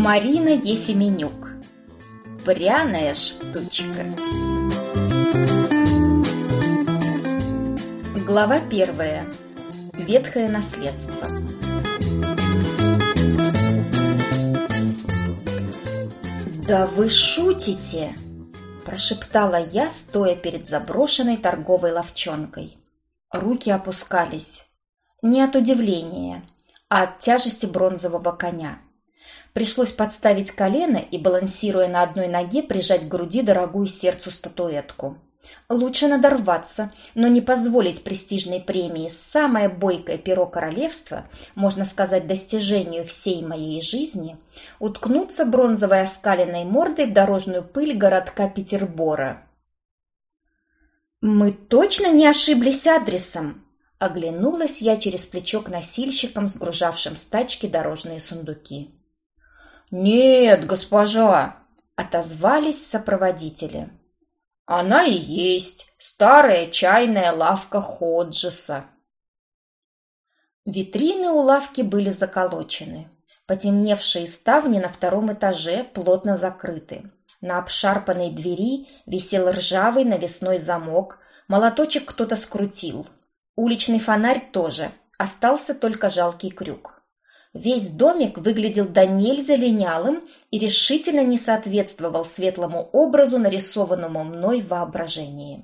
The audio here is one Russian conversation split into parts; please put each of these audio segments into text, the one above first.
Марина Ефименюк. Пряная штучка. Глава 1. Ветхое наследство. «Да вы шутите!» – прошептала я, стоя перед заброшенной торговой лавчонкой. Руки опускались. Не от удивления, а от тяжести бронзового коня. Пришлось подставить колено и, балансируя на одной ноге, прижать к груди дорогую сердцу статуэтку. Лучше надорваться, но не позволить престижной премии «Самое бойкое перо королевства», можно сказать, достижению всей моей жизни, уткнуться бронзовой оскаленной мордой в дорожную пыль городка Петербора. «Мы точно не ошиблись адресом?» — оглянулась я через плечо к носильщикам, сгружавшим с тачки дорожные сундуки. «Нет, госпожа!» — отозвались сопроводители. «Она и есть старая чайная лавка Ходжеса». Витрины у лавки были заколочены. Потемневшие ставни на втором этаже плотно закрыты. На обшарпанной двери висел ржавый навесной замок, молоточек кто-то скрутил. Уличный фонарь тоже, остался только жалкий крюк. Весь домик выглядел до нельзя линялым и решительно не соответствовал светлому образу, нарисованному мной в воображении.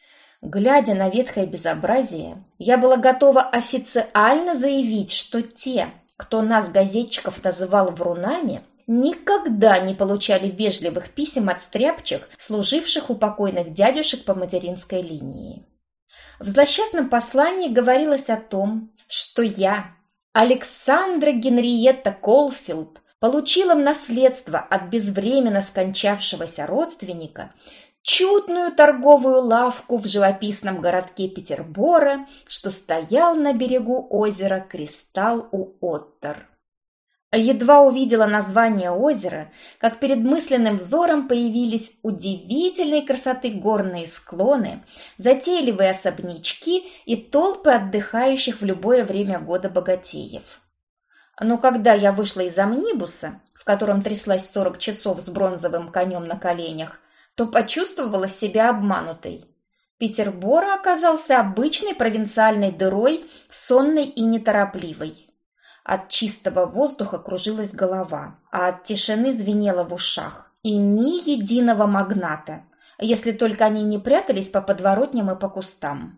Глядя на ветхое безобразие, я была готова официально заявить, что те, кто нас, газетчиков, называл врунами, никогда не получали вежливых писем от стряпчих, служивших у покойных дядюшек по материнской линии. В злосчастном послании говорилось о том, что я, Александра Генриетта Колфилд, получила в наследство от безвременно скончавшегося родственника чудную торговую лавку в живописном городке Петербора, что стоял на берегу озера Кристалл у Оттер. Едва увидела название озера, как перед мысленным взором появились удивительной красоты горные склоны, затейливые особнячки и толпы отдыхающих в любое время года богатеев. Но когда я вышла из амнибуса, в котором тряслась 40 часов с бронзовым конем на коленях, то почувствовала себя обманутой. Петербор оказался обычной провинциальной дырой, сонной и неторопливой. От чистого воздуха кружилась голова, а от тишины звенело в ушах. И ни единого магната, если только они не прятались по подворотням и по кустам.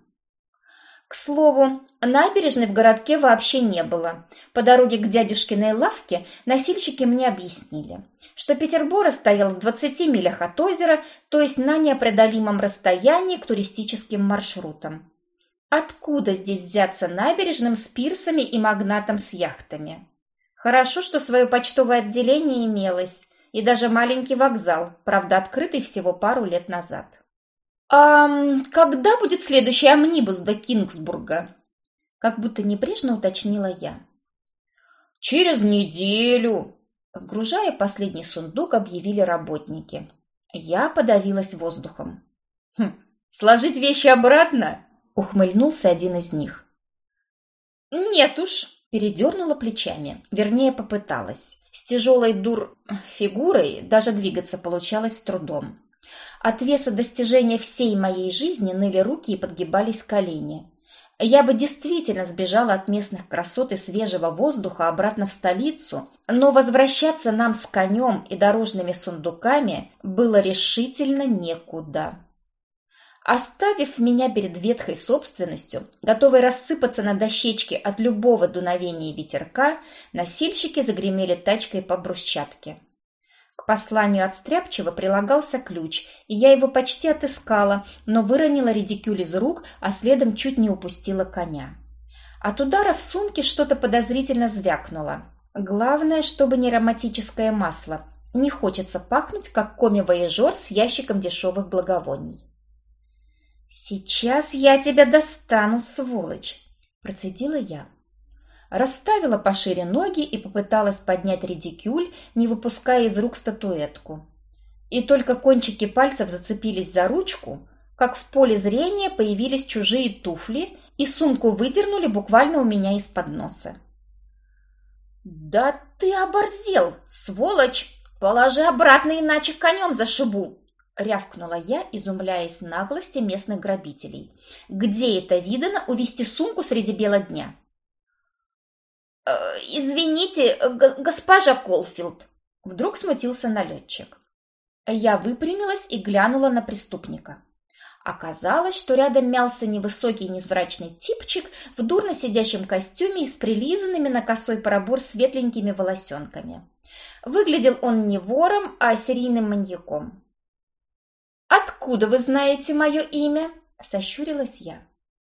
К слову, набережной в городке вообще не было. По дороге к дядюшкиной лавке носильщики мне объяснили, что Петербор стоял в 20 милях от озера, то есть на непреодолимом расстоянии к туристическим маршрутам. Откуда здесь взяться набережным с пирсами и магнатом с яхтами? Хорошо, что свое почтовое отделение имелось, и даже маленький вокзал, правда, открытый всего пару лет назад. «А когда будет следующий амнибус до Кингсбурга?» Как будто небрежно уточнила я. «Через неделю», — сгружая последний сундук, объявили работники. Я подавилась воздухом. «Сложить вещи обратно?» — ухмыльнулся один из них. «Нет уж», — передернула плечами, вернее, попыталась. С тяжелой фигурой даже двигаться получалось с трудом. От веса достижения всей моей жизни ныли руки и подгибались колени. Я бы действительно сбежала от местных красот и свежего воздуха обратно в столицу, но возвращаться нам с конем и дорожными сундуками было решительно некуда. Оставив меня перед ветхой собственностью, готовой рассыпаться на дощечке от любого дуновения ветерка, носильщики загремели тачкой по брусчатке. К посланию от стряпчего прилагался ключ, и я его почти отыскала, но выронила редикюль из рук, а следом чуть не упустила коня. От удара в сумке что-то подозрительно звякнуло. Главное, чтобы не ароматическое масло. Не хочется пахнуть, как коми-вояжер с ящиком дешевых благовоний. «Сейчас я тебя достану, сволочь!» – процедила я. Расставила пошире ноги и попыталась поднять редикюль, не выпуская из рук статуэтку. И только кончики пальцев зацепились за ручку, как в поле зрения появились чужие туфли и сумку выдернули буквально у меня из-под носа. «Да ты оборзел, сволочь! Положи обратно, иначе конем зашибу!» — рявкнула я, изумляясь наглости местных грабителей. «Где это видано увести сумку среди бела дня?» «Извините, госпожа Колфилд!» — вдруг смутился налетчик. Я выпрямилась и глянула на преступника. Оказалось, что рядом мялся невысокий невзрачный типчик в дурно сидящем костюме и с прилизанными на косой пробор светленькими волосенками. Выглядел он не вором, а серийным маньяком. «Откуда вы знаете мое имя?» – сощурилась я.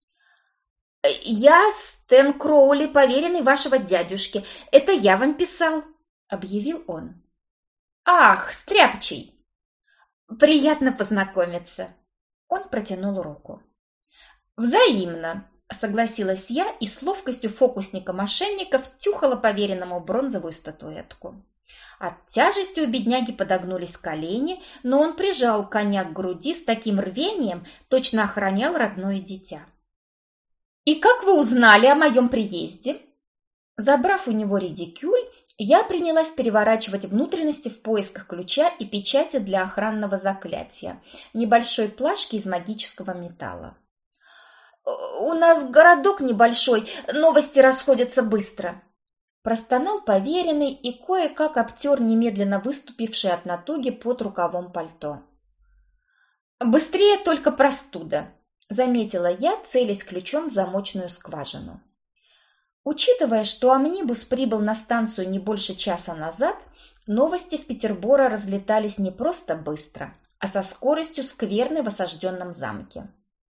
«Я Стэн Кроули, поверенный вашего дядюшки. Это я вам писал», – объявил он. «Ах, стряпчий! Приятно познакомиться!» Он протянул руку. «Взаимно!» – согласилась я и с ловкостью фокусника-мошенника втюхала поверенному бронзовую статуэтку. От тяжести у бедняги подогнулись колени, но он прижал коня к груди с таким рвением, точно охранял родное дитя. «И как вы узнали о моем приезде?» Забрав у него редикюль, я принялась переворачивать внутренности в поисках ключа и печати для охранного заклятия, небольшой плашки из магического металла. «У нас городок небольшой, новости расходятся быстро», – простонал поверенный и кое-как обтер немедленно выступивший от натуги под рукавом пальто. «Быстрее только простуда», – заметила я, целясь ключом в замочную скважину. Учитывая, что амнибус прибыл на станцию не больше часа назад, новости в Петерборе разлетались не просто быстро, а со скоростью скверны в осажденном замке.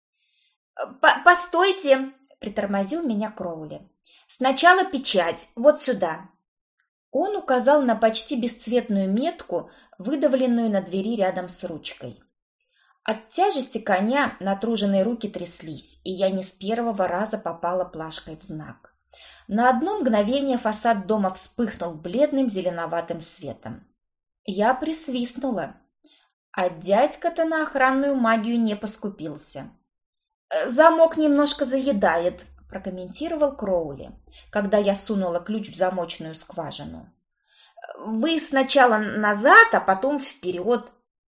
«Постойте!» – притормозил меня Кроули. «Сначала печать, вот сюда!» Он указал на почти бесцветную метку, выдавленную на двери рядом с ручкой. От тяжести коня натруженные руки тряслись, и я не с первого раза попала плашкой в знак. На одно мгновение фасад дома вспыхнул бледным зеленоватым светом. Я присвистнула, а дядька-то на охранную магию не поскупился. «Замок немножко заедает», – прокомментировал Кроули, когда я сунула ключ в замочную скважину. «Вы сначала назад, а потом вперед».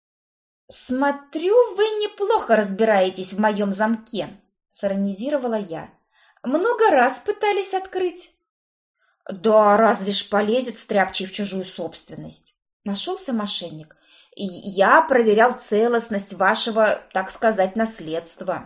«Смотрю, вы неплохо разбираетесь в моем замке», – сиронизировала я. «Много раз пытались открыть?» «Да разве ж полезет стряпчий в чужую собственность?» Нашелся мошенник. «Я проверял целостность вашего, так сказать, наследства».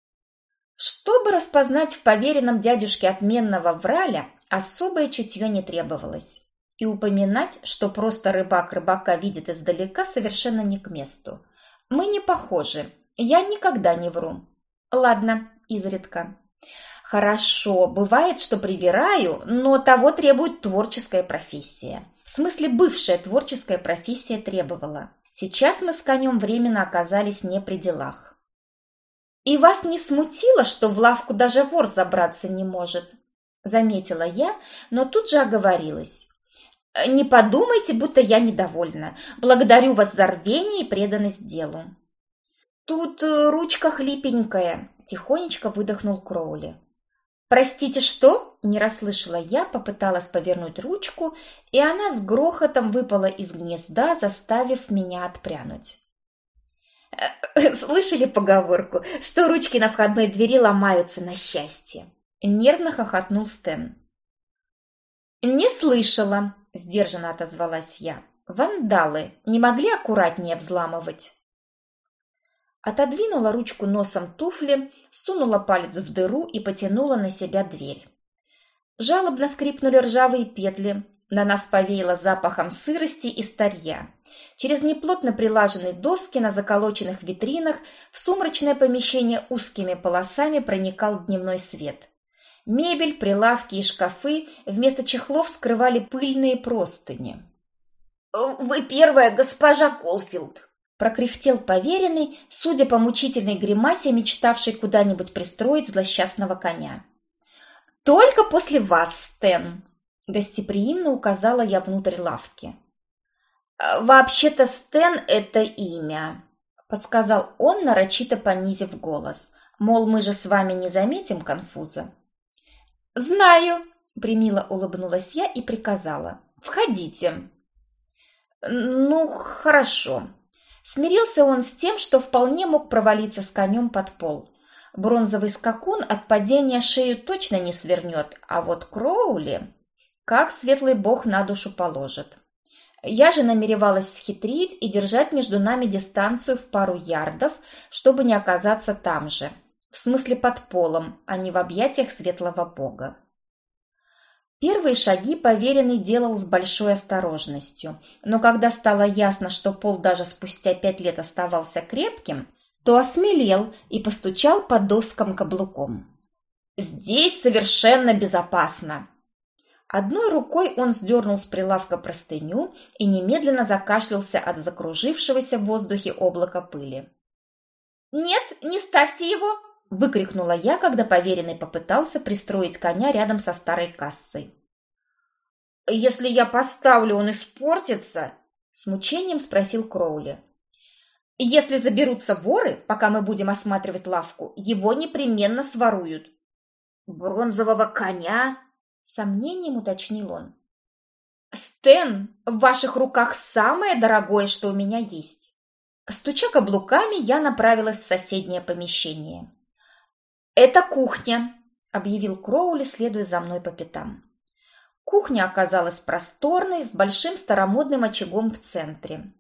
Чтобы распознать в поверенном дядюшке отменного враля, особое чутье не требовалось. И упоминать, что просто рыбак рыбака видит издалека, совершенно не к месту. Мы не похожи. Я никогда не вру. Ладно, изредка. Хорошо, бывает, что привираю, но того требует творческая профессия. В смысле, бывшая творческая профессия требовала. Сейчас мы с конем временно оказались не при делах. «И вас не смутило, что в лавку даже вор забраться не может?» Заметила я, но тут же оговорилась. «Не подумайте, будто я недовольна. Благодарю вас за рвение и преданность делу». «Тут ручка хлипенькая», – тихонечко выдохнул Кроули. «Простите, что?» – не расслышала я, попыталась повернуть ручку, и она с грохотом выпала из гнезда, заставив меня отпрянуть. «Слышали поговорку, что ручки на входной двери ломаются на счастье?» – нервно хохотнул Стэн. «Не слышала», – сдержанно отозвалась я. «Вандалы не могли аккуратнее взламывать?» Отодвинула ручку носом туфли, сунула палец в дыру и потянула на себя дверь. Жалобно скрипнули ржавые петли, на нас повеяло запахом сырости и старья. Через неплотно прилаженные доски на заколоченных витринах в сумрачное помещение узкими полосами проникал дневной свет. Мебель, прилавки и шкафы вместо чехлов скрывали пыльные простыни. «Вы первая, госпожа Колфилд!» Прокряхтел поверенный, судя по мучительной гримасе, мечтавший куда-нибудь пристроить злосчастного коня. «Только после вас, Стэн!» – гостеприимно указала я внутрь лавки. «Вообще-то Стэн – это имя», – подсказал он, нарочито понизив голос. «Мол, мы же с вами не заметим конфуза». «Знаю», – Примило улыбнулась я и приказала: «Входите». «Ну, хорошо». Смирился он с тем, что вполне мог провалиться с конем под пол. Бронзовый скакун от падения шею точно не свернет, а вот Кроули, как светлый бог на душу положит. Я же намеревалась схитрить и держать между нами дистанцию в пару ярдов, чтобы не оказаться там же, в смысле под полом, а не в объятиях светлого бога. Первые шаги поверенный делал с большой осторожностью, но когда стало ясно, что пол даже спустя 5 лет оставался крепким, то осмелел и постучал по доскам каблуком. «Здесь совершенно безопасно!» Одной рукой он сдернул с прилавка простыню и немедленно закашлялся от закружившегося в воздухе облака пыли. «Нет, не ставьте его!» — выкрикнула я, когда поверенный попытался пристроить коня рядом со старой кассой. «Если я поставлю, он испортится?» — с мучением спросил Кроули. «Если заберутся воры, пока мы будем осматривать лавку, его непременно своруют». «Бронзового коня?» — с сомнением уточнил он. «Стэн, в ваших руках самое дорогое, что у меня есть». Стуча каблуками, я направилась в соседнее помещение. «Это кухня», — объявил Кроули, следуя за мной по пятам. Кухня оказалась просторной, с большим старомодным очагом в центре.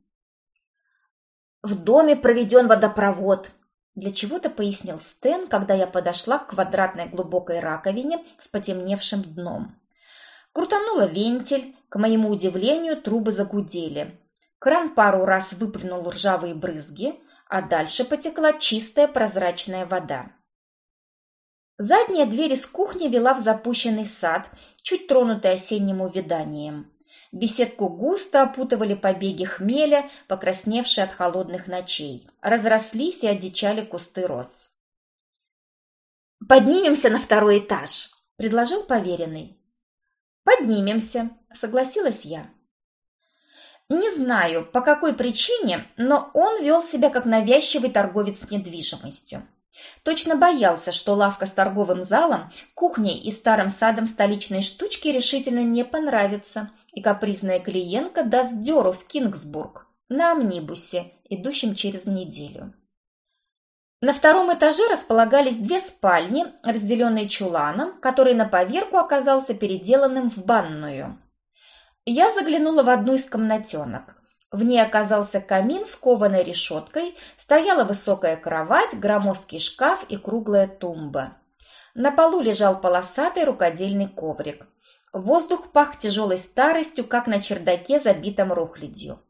«В доме проведен водопровод», — для чего-то пояснил Стэн, когда я подошла к квадратной глубокой раковине с потемневшим дном. Крутанула вентиль, к моему удивлению, трубы загудели. Кран пару раз выплюнул ржавые брызги, а дальше потекла чистая прозрачная вода. Задняя дверь из кухни вела в запущенный сад, чуть тронутый осенним увяданием. Беседку густо опутывали побеги хмеля, покрасневшие от холодных ночей. Разрослись и одичали кусты роз. «Поднимемся на 2-й этаж», — предложил поверенный. «Поднимемся», — согласилась я. Не знаю, по какой причине, но он вел себя как навязчивый торговец недвижимостью. Точно боялся, что лавка с торговым залом, кухней и старым садом столичной штучки решительно не понравится, и капризная клиентка даст дёру в Кингсбург на амнибусе, идущем через неделю. На 2-м этаже располагались 2 спальни, разделенные чуланом, который на поверку оказался переделанным в банную. Я заглянула в одну из комнатенок. В ней оказался камин с кованой решеткой, стояла высокая кровать, громоздкий шкаф и круглая тумба. На полу лежал полосатый рукодельный коврик. Воздух пах тяжелой старостью, как на чердаке, забитом рухлядью.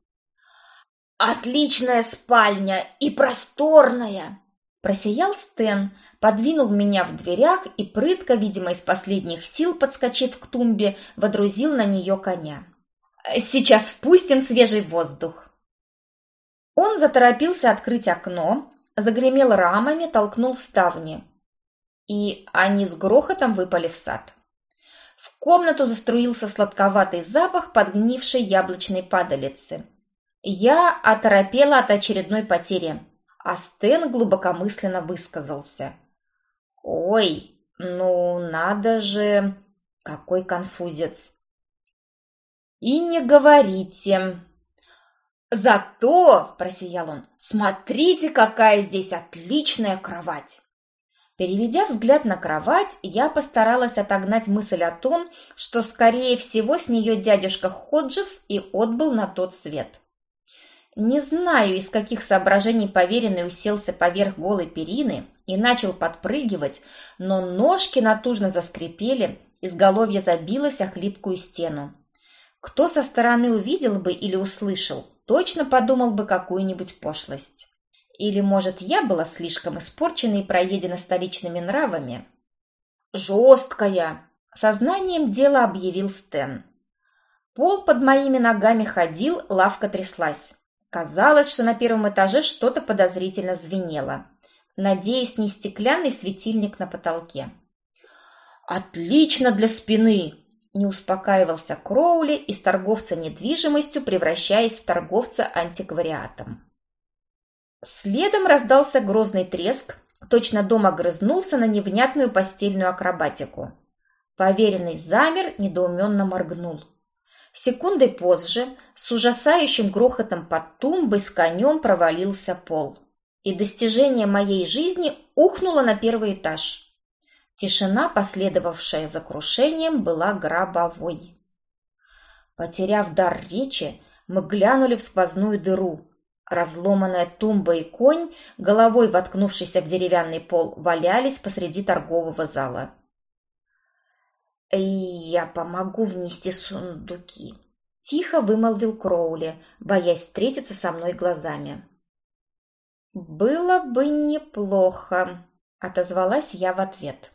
«Отличная спальня и просторная!» Просиял Стэн, подвинул меня в дверях и прытко, видимо, из последних сил, подскочив к тумбе, водрузил на нее коня. «Сейчас впустим свежий воздух». Он заторопился открыть окно, загремел рамами, толкнул ставни. И они с грохотом выпали в сад. В комнату заструился сладковатый запах подгнившей яблочной падалицы. Я оторопела от очередной потери, а Стэн глубокомысленно высказался. «Ой, ну надо же, какой конфузец!» «И не говорите!» «Зато, — просиял он, — смотрите, какая здесь отличная кровать!» Переведя взгляд на кровать, я постаралась отогнать мысль о том, что, скорее всего, с нее дядюшка Ходжес и отбыл на тот свет. Не знаю, из каких соображений поверенный уселся поверх голой перины и начал подпрыгивать, но ножки натужно заскрипели, изголовье забилось о хлипкую стену. Кто со стороны увидел бы или услышал, точно подумал бы какую-нибудь пошлость. Или, может, я была слишком испорчена и проедена столичными нравами? «Жесткая!» — сознанием дела объявил Стэн. Пол под моими ногами ходил, лавка тряслась. Казалось, что на 1-м этаже что-то подозрительно звенело. Надеюсь, не стеклянный светильник на потолке. «Отлично для спины!» — не успокаивался Кроули, из торговца недвижимостью превращаясь в торговца антиквариатом. Следом раздался грозный треск, точно дом огрызнулся на невнятную постельную акробатику. Поверенный замер, недоуменно моргнул. Секундой позже с ужасающим грохотом под тумбой с конем провалился пол. И достижение моей жизни ухнуло на первый этаж. Тишина, последовавшая за крушением, была гробовой. Потеряв дар речи, мы глянули в сквозную дыру. Разломанная тумба и конь, головой воткнувшийся в деревянный пол, валялись посреди торгового зала. «Я помогу внести сундуки», — тихо вымолвил Кроули, боясь встретиться со мной глазами. «Было бы неплохо», — отозвалась я в ответ.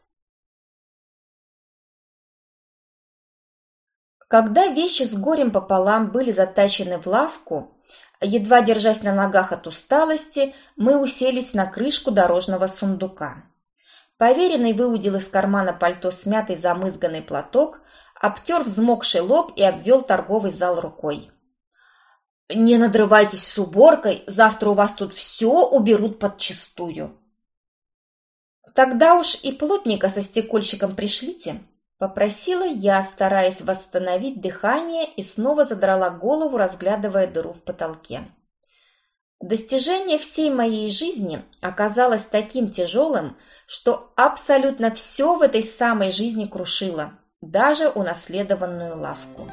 Когда вещи с горем пополам были затащены в лавку, едва держась на ногах от усталости, мы уселись на крышку дорожного сундука. Поверенный выудил из кармана пальто смятый замызганный платок, обтер взмокший лоб и обвел торговый зал рукой. «Не надрывайтесь с уборкой, завтра у вас тут все уберут подчистую». «Тогда уж и плотника со стекольщиком пришлите», — попросила я, стараясь восстановить дыхание, и снова задрала голову, разглядывая дыру в потолке. Достижение всей моей жизни оказалось таким тяжелым, что абсолютно все в этой самой жизни крушило, даже унаследованную лавку.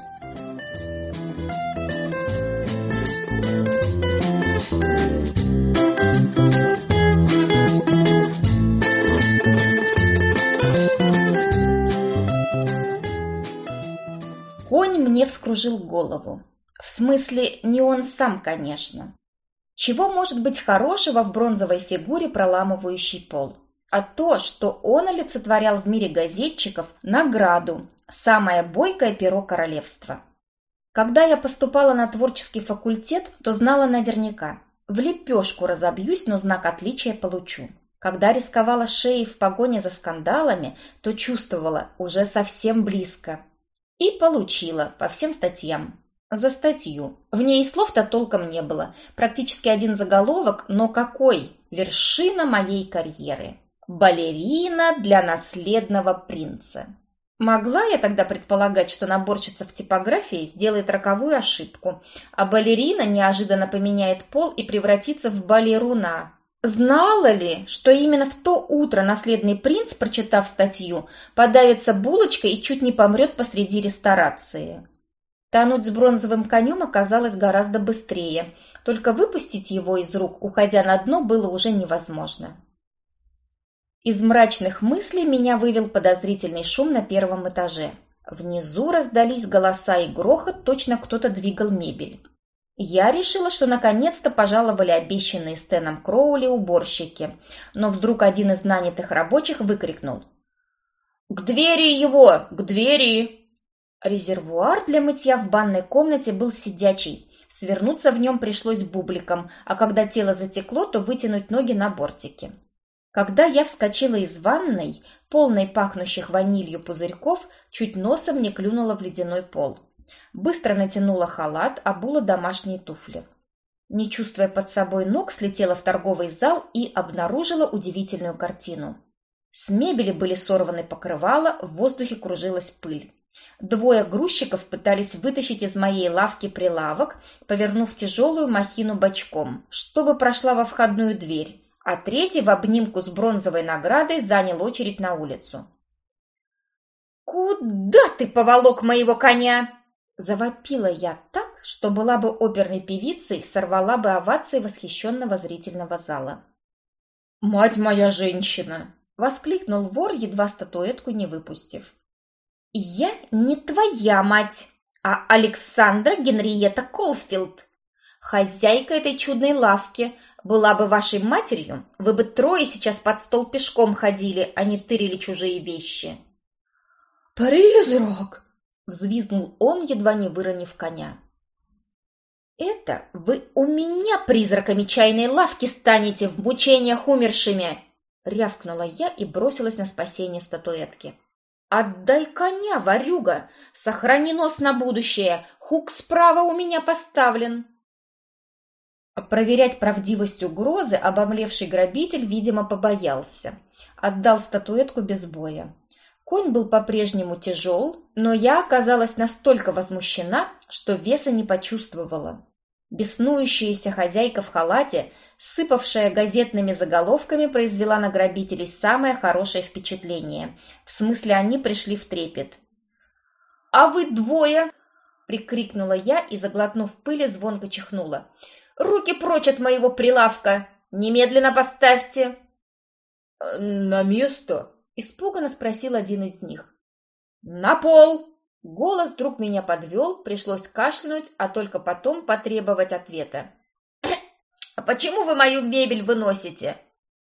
Конь мне вскружил голову. В смысле, не он сам, конечно. Чего может быть хорошего в бронзовой фигуре, проламывающей пол? А то, что он олицетворял в мире газетчиков награду, самое бойкое перо королевства. Когда я поступала на творческий факультет, то знала наверняка. В лепешку разобьюсь, но знак отличия получу. Когда рисковала шеей в погоне за скандалами, то чувствовала уже совсем близко. И получила по всем статьям. За статью. В ней и слов-то толком не было. Практически один заголовок, но какой? Вершина моей карьеры. Балерина для наследного принца. Могла я тогда предполагать, что наборщица в типографии сделает роковую ошибку, а балерина неожиданно поменяет пол и превратится в балеруна? Знала ли, что именно в то утро наследный принц, прочитав статью, подавится булочкой и чуть не помрет посреди ресторации? Тонуть с бронзовым конем оказалось гораздо быстрее, только выпустить его из рук, уходя на дно, было уже невозможно. Из мрачных мыслей меня вывел подозрительный шум на первом этаже. Внизу раздались голоса и грохот, точно кто-то двигал мебель. Я решила, что наконец-то пожаловали обещанные Стэном Кроули уборщики, но вдруг один из нанятых рабочих выкрикнул: «К двери его! К двери!» Резервуар для мытья в банной комнате был сидячий. Свернуться в нем пришлось бубликом, а когда тело затекло, то вытянуть ноги на бортике. Когда я вскочила из ванной, полной пахнущих ванилью пузырьков, чуть носом не клюнула в ледяной пол. Быстро натянула халат, обула домашние туфли. Не чувствуя под собой ног, слетела в торговый зал и обнаружила удивительную картину. С мебели были сорваны покрывала, в воздухе кружилась пыль. Двое грузчиков пытались вытащить из моей лавки прилавок, повернув тяжелую махину бочком, чтобы прошла во входную дверь, а третий в обнимку с бронзовой наградой занял очередь на улицу. «Куда ты поволок моего коня?» Завопила я так, что была бы оперной певицей, сорвала бы овации восхищенного зрительного зала. «Мать моя женщина!» — воскликнул вор, едва статуэтку не выпустив. «Я не твоя мать, а Александра Генриетта Колфилд, хозяйка этой чудной лавки. Была бы вашей матерью, вы бы трое сейчас под стол пешком ходили, а не тырили чужие вещи». «Призрак!» — взвизгнул он, едва не выронив коня. «Это вы у меня призраками чайной лавки станете в мучениях умершими!» — рявкнула я и бросилась на спасение статуэтки. «Отдай коня, ворюга! Сохрани нос на будущее! Хук справа у меня поставлен!» Проверять правдивость угрозы обомлевший грабитель, видимо, побоялся. Отдал статуэтку без боя. Конь был по-прежнему тяжел, но я оказалась настолько возмущена, что веса не почувствовала. Беснующаяся хозяйка в халате, сыпавшая газетными заголовками, произвела на грабителей самое хорошее впечатление. В смысле, они пришли в трепет. «А вы двое!» — прикрикнула я и, заглотнув пыли, звонко чихнула. «Руки прочь от моего прилавка! Немедленно поставьте!» «На место?» — испуганно спросил один из них. «На пол!» Голос вдруг меня подвел, пришлось кашлянуть, а только потом потребовать ответа. «А почему вы мою мебель выносите?»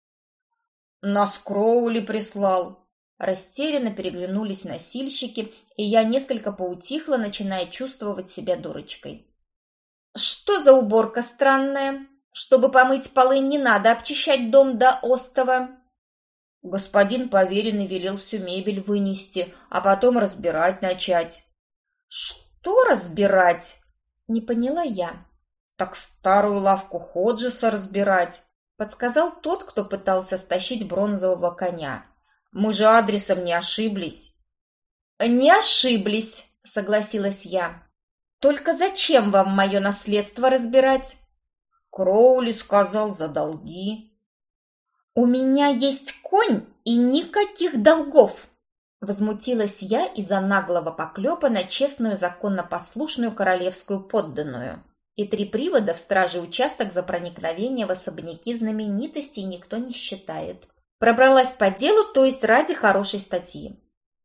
«Нас Кроули прислал». Растерянно переглянулись носильщики, и я несколько поутихла, начиная чувствовать себя дурочкой. «Что за уборка странная? Чтобы помыть полы, не надо обчищать дом до остова». Господин поверенный велел всю мебель вынести, а потом разбирать начать. «Что разбирать?» — не поняла я. «Так старую лавку Ходжеса разбирать», — подсказал тот, кто пытался стащить бронзового коня. «Мы же адресом не ошиблись». «Не ошиблись», — согласилась я. «Только зачем вам мое наследство разбирать?» «Кроули сказал за долги». «У меня есть конь и никаких долгов!» Возмутилась я из-за наглого поклепа на честную законнопослушную королевскую подданную. И 3 привода в страже участок за проникновение в особняки знаменитостей никто не считает. Пробралась по делу, то есть ради хорошей статьи.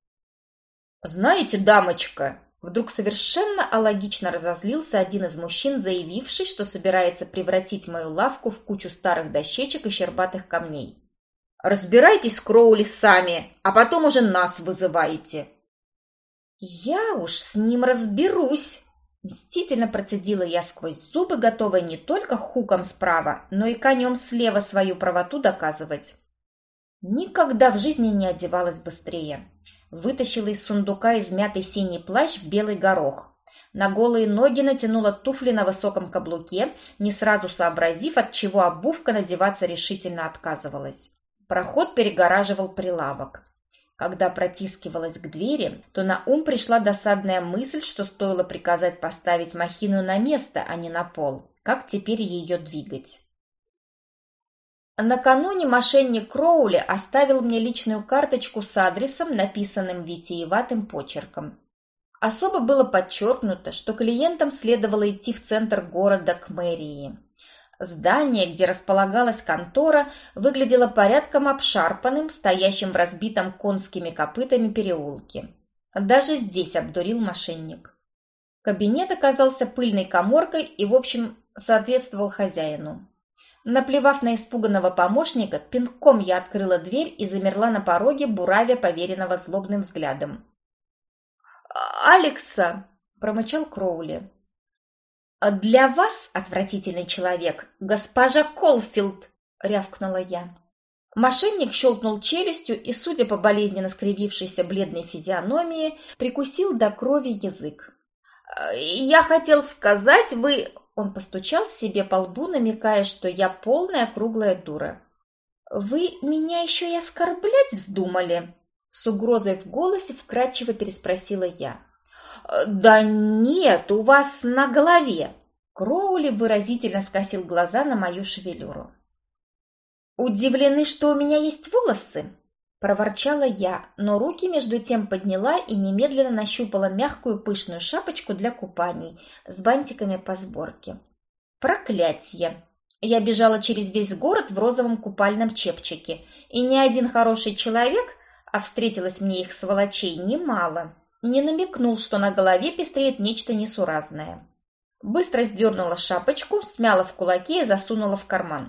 «Знаете, дамочка!» Вдруг совершенно алогично разозлился один из мужчин, заявивший, что собирается превратить мою лавку в кучу старых дощечек и щербатых камней. «Разбирайтесь с Кроули сами, а потом уже нас вызываете». «Я уж с ним разберусь», — мстительно процедила я сквозь зубы, готовая не только хуком справа, но и конем слева свою правоту доказывать. Никогда в жизни не одевалась быстрее. Вытащила из сундука измятый синий плащ в белый горох. На голые ноги натянула туфли на высоком каблуке, не сразу сообразив, от чего обувка надеваться решительно отказывалась. Проход перегораживал прилавок. Когда протискивалась к двери, то на ум пришла досадная мысль, что стоило приказать поставить махину на место, а не на пол. Как теперь ее двигать? Накануне мошенник Кроули оставил мне личную карточку с адресом, написанным витиеватым почерком. Особо было подчеркнуто, что клиентам следовало идти в центр города к мэрии. Здание, где располагалась контора, выглядело порядком обшарпанным, стоящим в разбитом конскими копытами переулке. Даже здесь обдурил мошенник. Кабинет оказался пыльной каморкой и, в общем, соответствовал хозяину. Наплевав на испуганного помощника, пинком я открыла дверь и замерла на пороге, буравя поверенного злобным взглядом. «Алекса!» – промычал Кроули. «Для вас, отвратительный человек, госпожа Колфилд!» – рявкнула я. Мошенник щелкнул челюстью и, судя по болезненно скривившейся бледной физиономии, прикусил до крови язык. «Я хотел сказать, вы...» Он постучал себе по лбу, намекая, что я полная круглая дура. «Вы меня еще и оскорблять вздумали?» С угрозой в голосе вкратчиво переспросила я. «Да нет, у вас на голове!» Кроули выразительно скосил глаза на мою шевелюру. «Удивлены, что у меня есть волосы?» Проворчала я, но руки между тем подняла и немедленно нащупала мягкую пышную шапочку для купаний с бантиками по сборке. Проклятье! Я бежала через весь город в розовом купальном чепчике, и ни один хороший человек, а встретилось мне их сволочей немало, не намекнул, что на голове пестреет нечто несуразное. Быстро сдернула шапочку, смяла в кулаке и засунула в карман.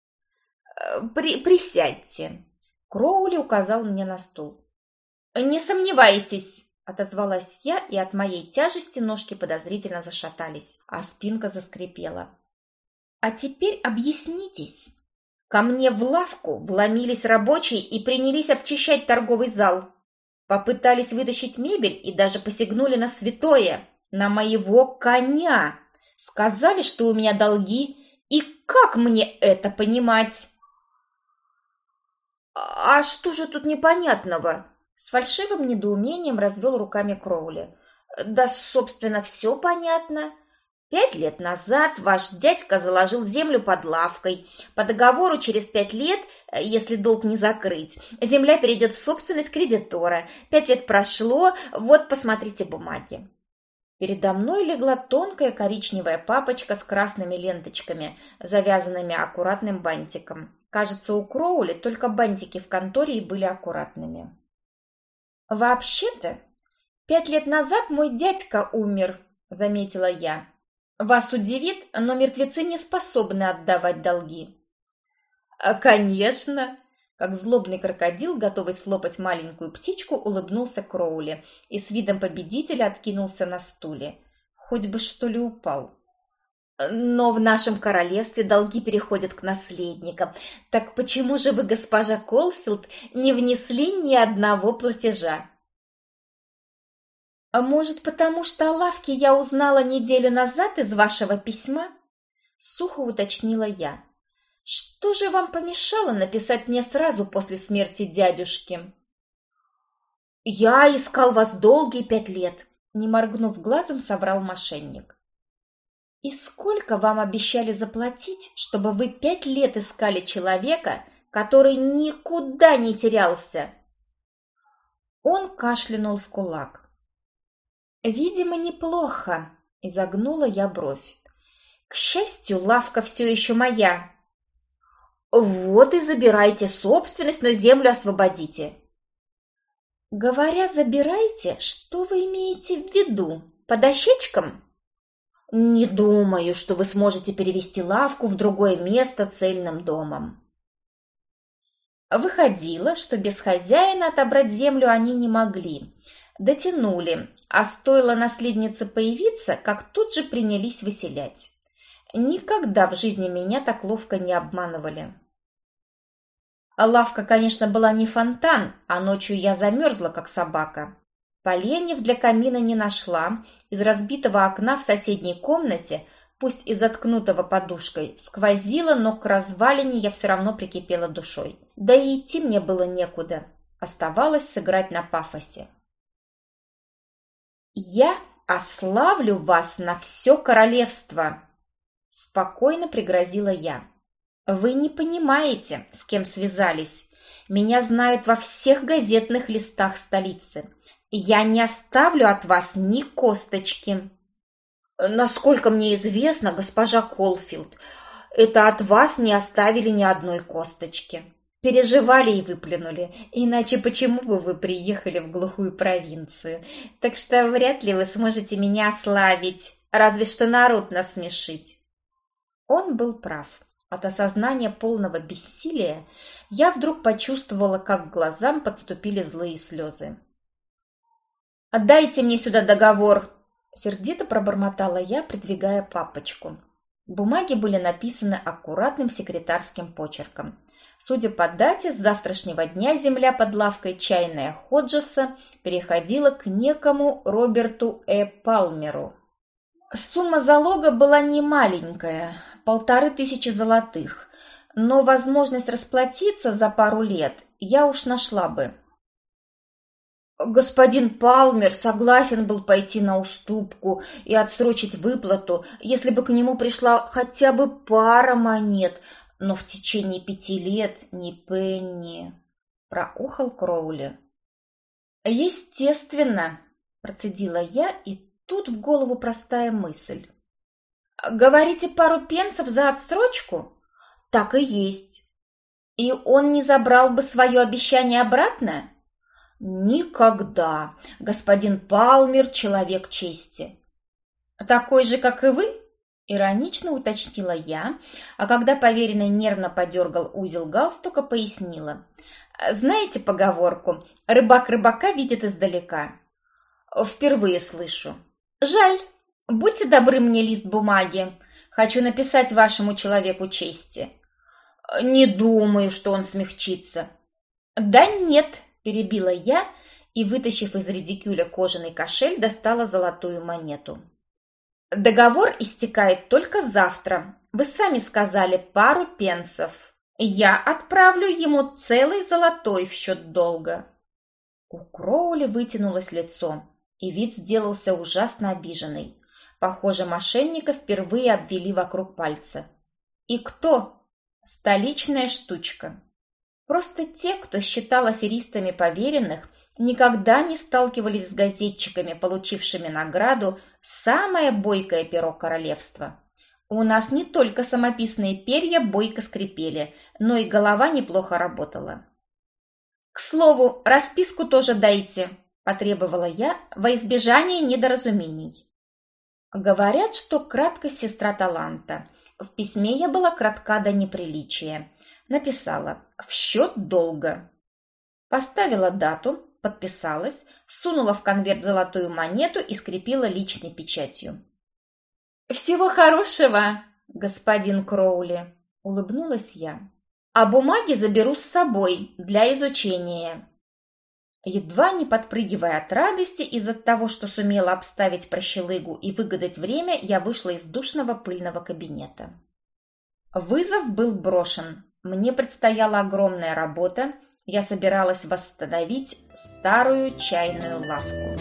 «Присядьте!» Кроули указал мне на стул. «Не сомневайтесь!» — отозвалась я, и от моей тяжести ножки подозрительно зашатались, а спинка заскрипела. «А теперь объяснитесь!» Ко мне в лавку вломились рабочие и принялись обчищать торговый зал. Попытались вытащить мебель и даже посягнули на святое, на моего коня. Сказали, что у меня долги, и как мне это понимать? «А что же тут непонятного?» С фальшивым недоумением развел руками Кроули. Да, собственно, все понятно. 5 лет назад ваш дядька заложил землю под лавкой. По договору через 5 лет, если долг не закрыть, земля перейдет в собственность кредитора. 5 лет прошло, вот посмотрите бумаги. Передо мной легла тонкая коричневая папочка с красными ленточками, завязанными аккуратным бантиком. Кажется, у Кроули только бантики в конторе и были аккуратными. «Вообще-то, 5 лет назад мой дядька умер», — заметила я. «Вас удивит, но мертвецы не способны отдавать долги». «Конечно!» — как злобный крокодил, готовый слопать маленькую птичку, улыбнулся Кроули и с видом победителя откинулся на стуле. Хоть бы что ли упал. «Но в нашем королевстве долги переходят к наследникам. Так почему же вы, госпожа Колфилд, не внесли ни одного платежа?» «А может, потому что о лавке я узнала неделю назад из вашего письма?» Сухо уточнила я. «Что же вам помешало написать мне сразу после смерти дядюшки?» «Я искал вас долгие 5 лет», — не моргнув глазом, соврал мошенник. «И сколько вам обещали заплатить, чтобы вы 5 лет искали человека, который никуда не терялся?» Он кашлянул в кулак. «Видимо, неплохо», — изогнула я бровь. «К счастью, лавка все еще моя». «Вот и забирайте собственность, но землю освободите». «Говоря «забирайте», что вы имеете в виду? По дощечкам?» «Не думаю, что вы сможете перевести лавку в другое место цельным домом». Выходило, что без хозяина отобрать землю они не могли. Дотянули, а стоило наследнице появиться, как тут же принялись выселять. Никогда в жизни меня так ловко не обманывали. Лавка, конечно, была не фонтан, а ночью я замерзла, как собака. Поленьев для камина не нашла. Из разбитого окна в соседней комнате, пусть и заткнутого подушкой, сквозило, но к развалине я все равно прикипела душой. Да и идти мне было некуда. Оставалось сыграть на пафосе. «Я ославлю вас на все королевство!» Спокойно пригрозила я. «Вы не понимаете, с кем связались. Меня знают во всех газетных листах столицы. Я не оставлю от вас ни косточки». «Насколько мне известно, госпожа Колфилд, это от вас не оставили ни одной косточки. Переживали и выплюнули, иначе почему бы вы приехали в глухую провинцию? Так что вряд ли вы сможете меня ославить, разве что народ насмешить». Он был прав. От осознания полного бессилия я вдруг почувствовала, как к глазам подступили злые слезы. «Отдайте мне сюда договор!» Сердито пробормотала я, придвигая папочку. Бумаги были написаны аккуратным секретарским почерком. Судя по дате, с завтрашнего дня земля под лавкой чайная Ходжеса переходила к некому Роберту Палмеру. Сумма залога была немаленькая, 1500 золотых, но возможность расплатиться за пару лет я уж нашла бы. Господин Палмер согласен был пойти на уступку и отсрочить выплату, если бы к нему пришла хотя бы пара монет, но в течение 5 лет ни пенни, — проохал Кроули. «Естественно», — процедила я, и тут в голову простая мысль. «Говорите, пару пенсов за отсрочку?» «Так и есть». «И он не забрал бы свое обещание обратно?» «Никогда. Господин Палмер — человек чести». «Такой же, как и вы?» — иронично уточнила я, а когда поверенный нервно подергал узел галстука, пояснила. «Знаете поговорку «рыбак рыбака видит издалека»?» «Впервые слышу». «Жаль. Будьте добры мне лист бумаги. Хочу написать вашему человеку чести». «Не думаю, что он смягчится». «Да нет», — перебила я и, вытащив из редикюля кожаный кошель, достала золотую монету. «Договор истекает только завтра. Вы сами сказали пару пенсов. Я отправлю ему целый золотой в счет долга». У Кроули вытянулось лицо, и вид сделался ужасно обиженный. Похоже, мошенника впервые обвели вокруг пальца. И кто? Столичная штучка. Просто те, кто считал аферистами поверенных, никогда не сталкивались с газетчиками, получившими награду «Самое бойкое перо королевства». У нас не только самописные перья бойко скрипели, но и голова неплохо работала. «К слову, расписку тоже дайте», – потребовала я во избежание недоразумений. Говорят, что краткость сестра таланта. В письме я была кратка до неприличия. Написала «в счет долга». Поставила дату, подписалась, сунула в конверт золотую монету и скрепила личной печатью. «Всего хорошего, господин Кроули», — улыбнулась я. «А бумаги заберу с собой для изучения». Едва не подпрыгивая от радости из-за того, что сумела обставить прощелыгу и выгадать время, я вышла из душного пыльного кабинета. Вызов был брошен. Мне предстояла огромная работа. Я собиралась восстановить старую чайную лавку.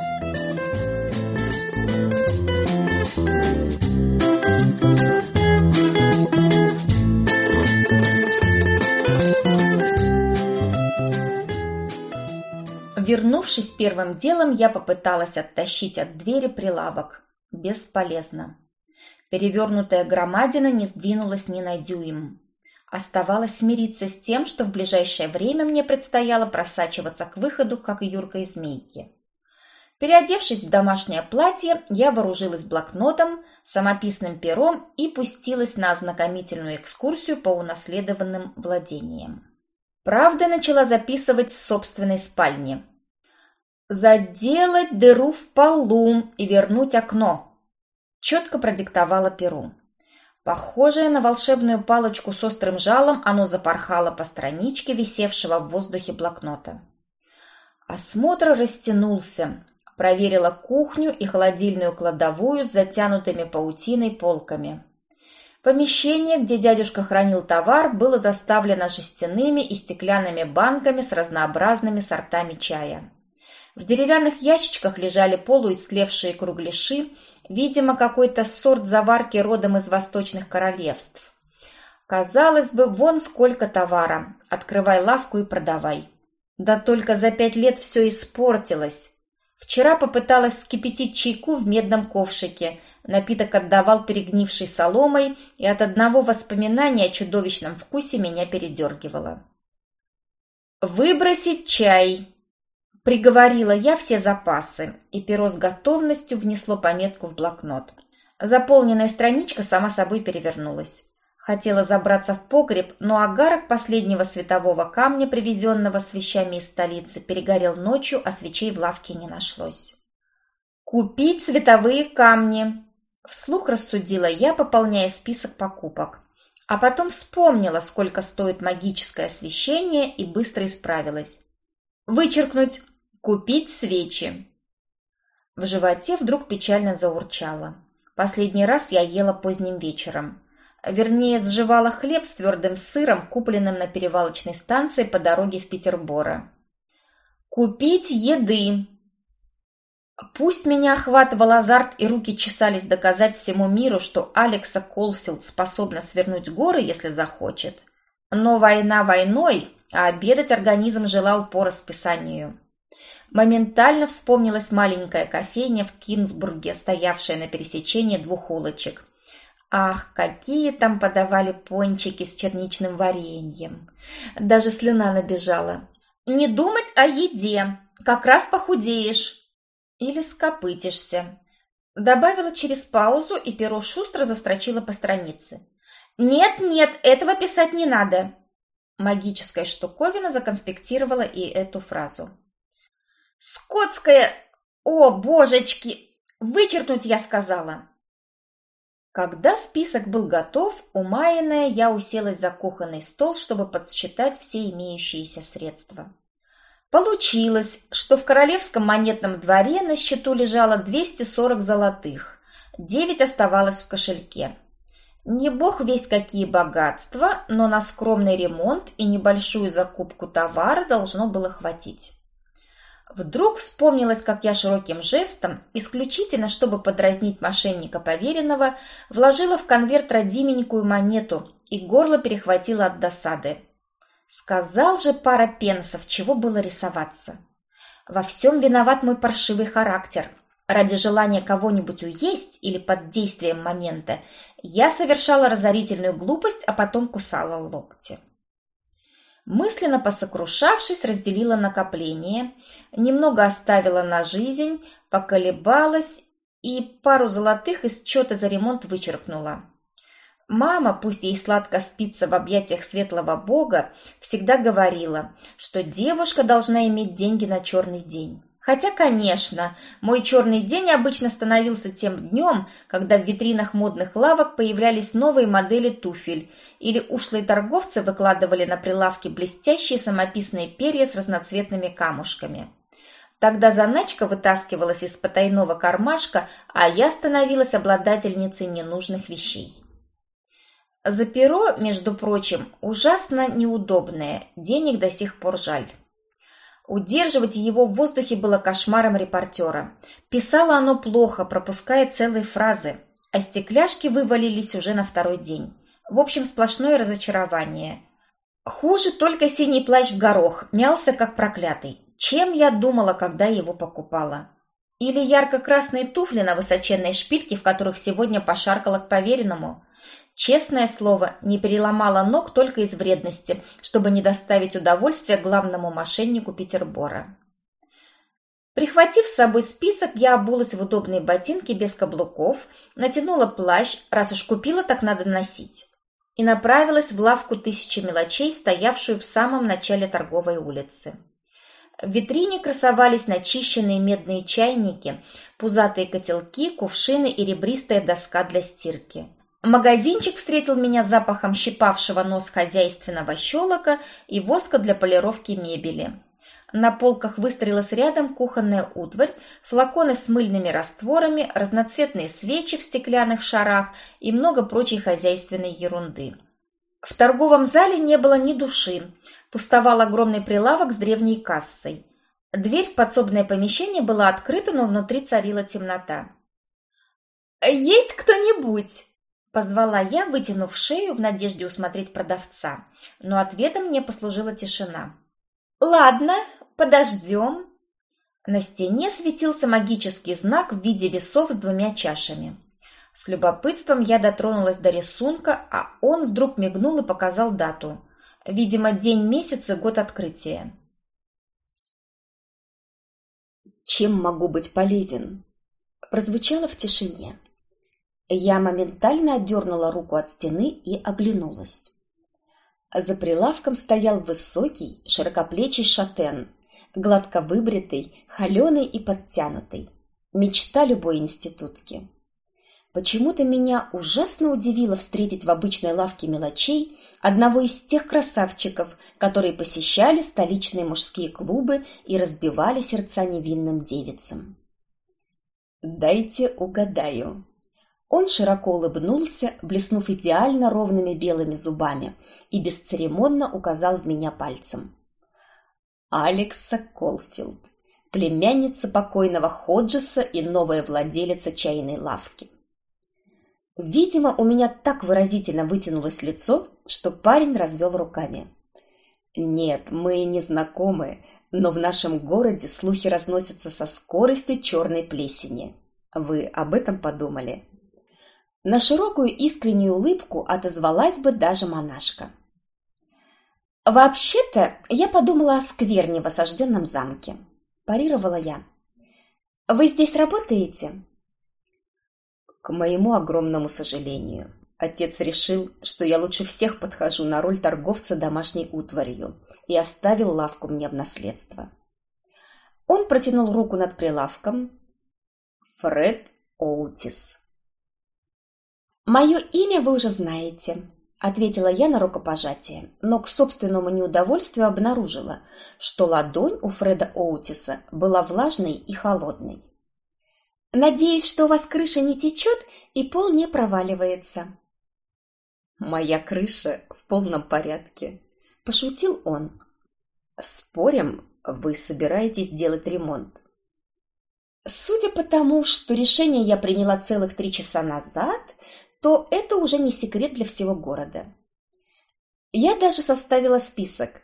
Вернувшись первым делом, я попыталась оттащить от двери прилавок. Бесполезно. Перевернутая громадина не сдвинулась ни на дюйм. Оставалось смириться с тем, что в ближайшее время мне предстояло просачиваться к выходу, как юркой змейки. Переодевшись в домашнее платье, я вооружилась блокнотом, самописным пером и пустилась на ознакомительную экскурсию по унаследованным владениям. Правда, начала записывать с собственной спальни. «Заделать дыру в полу и вернуть окно», — четко продиктовала перу. Похожее на волшебную палочку с острым жалом, оно запорхало по страничке, висевшего в воздухе блокнота. Осмотр растянулся. Проверила кухню и холодильную кладовую с затянутыми паутиной полками. Помещение, где дядюшка хранил товар, было заставлено жестяными и стеклянными банками с разнообразными сортами чая. В деревянных ящичках лежали полуистлевшие кругляши, видимо, какой-то сорт заварки родом из восточных королевств. Казалось бы, вон сколько товара. Открывай лавку и продавай. Да только за 5 лет все испортилось. Вчера попыталась вскипятить чайку в медном ковшике. Напиток отдавал перегнившей соломой, и от одного воспоминания о чудовищном вкусе меня передергивало. «Выбросить чай!» Приговорила я все запасы, и перо с готовностью внесло пометку в блокнот. Заполненная страничка сама собой перевернулась. Хотела забраться в погреб, но огарок последнего светового камня, привезенного с вещами из столицы, перегорел ночью, а свечей в лавке не нашлось. «Купить световые камни!» Вслух рассудила я, пополняя список покупок. А потом вспомнила, сколько стоит магическое освещение, и быстро исправилась. «Вычеркнуть! Купить свечи!» В животе вдруг печально заурчало. Последний раз я ела поздним вечером. Вернее, сживала хлеб с твердым сыром, купленным на перевалочной станции по дороге в Петерборо. «Купить еды!» Пусть меня охватывал азарт и руки чесались доказать всему миру, что Алекса Колфилд способна свернуть горы, если захочет. Но война войной, а обедать организм желал по расписанию. Моментально вспомнилась маленькая кофейня в Кинсбурге, стоявшая на пересечении 2 улочек. Ах, какие там подавали пончики с черничным вареньем! Даже слюна набежала. «Не думать о еде, как раз похудеешь!» «Или скопытишься», — добавила через паузу, и перо шустро застрочило по странице. «Нет, этого писать не надо». Магическая штуковина законспектировала и эту фразу. «Скотская... О, божечки! Вычеркнуть, я сказала!» Когда список был готов, умаянная, я уселась за кухонный стол, чтобы подсчитать все имеющиеся средства. Получилось, что в королевском монетном дворе на счету лежало 240 золотых, 9 оставалось в кошельке. Не бог весть какие богатства, но на скромный ремонт и небольшую закупку товара должно было хватить. Вдруг вспомнилось, как я широким жестом, исключительно чтобы подразнить мошенника поверенного, вложила в конверт родименькую монету и горло перехватило от досады. Сказал же пара пенсов, чего было рисоваться. Во всем виноват мой паршивый характер. Ради желания кого-нибудь уесть или под действием момента я совершала разорительную глупость, а потом кусала локти. Мысленно посокрушавшись, разделила накопление, немного оставила на жизнь, поколебалась и пару золотых из счета за ремонт вычеркнула. Мама, пусть ей сладко спится в объятиях светлого Бога, всегда говорила, что девушка должна иметь деньги на черный день. Хотя, конечно, мой черный день обычно становился тем днем, когда в витринах модных лавок появлялись новые модели туфель, или ушлые торговцы выкладывали на прилавки блестящие самописные перья с разноцветными камушками. Тогда заначка вытаскивалась из потайного кармашка, а я становилась обладательницей ненужных вещей. За перо, между прочим, ужасно неудобное, денег до сих пор жаль. Удерживать его в воздухе было кошмаром репортера. Писало оно плохо, пропуская целые фразы, а стекляшки вывалились уже на второй день. В общем, сплошное разочарование. Хуже только синий плащ в горох, мялся как проклятый. Чем я думала, когда его покупала? Или ярко-красные туфли на высоченной шпильке, в которых сегодня пошаркала к поверенному? Честное слово, не переломала ног только из вредности, чтобы не доставить удовольствия главному мошеннику Петербора. Прихватив с собой список, я обулась в удобные ботинки без каблуков, натянула плащ, раз уж купила, так надо носить, и направилась в лавку «Тысячи мелочей», стоявшую в самом начале торговой улицы. В витрине красовались начищенные медные чайники, пузатые котелки, кувшины и ребристая доска для стирки. Магазинчик встретил меня запахом щипавшего нос хозяйственного щелока и воска для полировки мебели. На полках выстроилась рядом кухонная утварь, флаконы с мыльными растворами, разноцветные свечи в стеклянных шарах и много прочей хозяйственной ерунды. В торговом зале не было ни души, пустовал огромный прилавок с древней кассой. Дверь в подсобное помещение была открыта, но внутри царила темнота. «Есть кто-нибудь?» Позвала я, вытянув шею в надежде усмотреть продавца, но ответом мне послужила тишина. «Ладно, подождем». На стене светился магический знак в виде весов с двумя чашами. С любопытством я дотронулась до рисунка, а он вдруг мигнул и показал дату. Видимо, день, месяц и год открытия. «Чем могу быть полезен?» Прозвучало в тишине. Я моментально отдернула руку от стены и оглянулась. За прилавком стоял высокий, широкоплечий шатен, гладко выбритый, холеный и подтянутый. Мечта любой институтки. Почему-то меня ужасно удивило встретить в обычной лавке мелочей одного из тех красавчиков, которые посещали столичные мужские клубы и разбивали сердца невинным девицам. «Дайте угадаю». Он широко улыбнулся, блеснув идеально ровными белыми зубами, и бесцеремонно указал в меня пальцем. Алекса Колфилд, племянница покойного Ходжеса и новая владелица чайной лавки. Видимо, у меня так выразительно вытянулось лицо, что парень развел руками. «Нет, мы не знакомы, но в нашем городе слухи разносятся со скоростью черной плесени. Вы об этом подумали?» На широкую искреннюю улыбку отозвалась бы даже монашка. «Вообще-то я подумала о скверне в осажденном замке», – парировала я. «Вы здесь работаете?» К моему огромному сожалению, отец решил, что я лучше всех подхожу на роль торговца домашней утварью и оставил лавку мне в наследство. Он протянул руку над прилавком. Фред Оутис. «Мое имя вы уже знаете», — ответила я на рукопожатие, но к собственному неудовольствию обнаружила, что ладонь у Фреда Оутиса была влажной и холодной. «Надеюсь, что у вас крыша не течет и пол не проваливается». «Моя крыша в полном порядке», — пошутил он. «Спорим, Вы собираетесь делать ремонт? Судя по тому, что решение я приняла целых 3 часа назад, то это уже не секрет для всего города. Я даже составила список.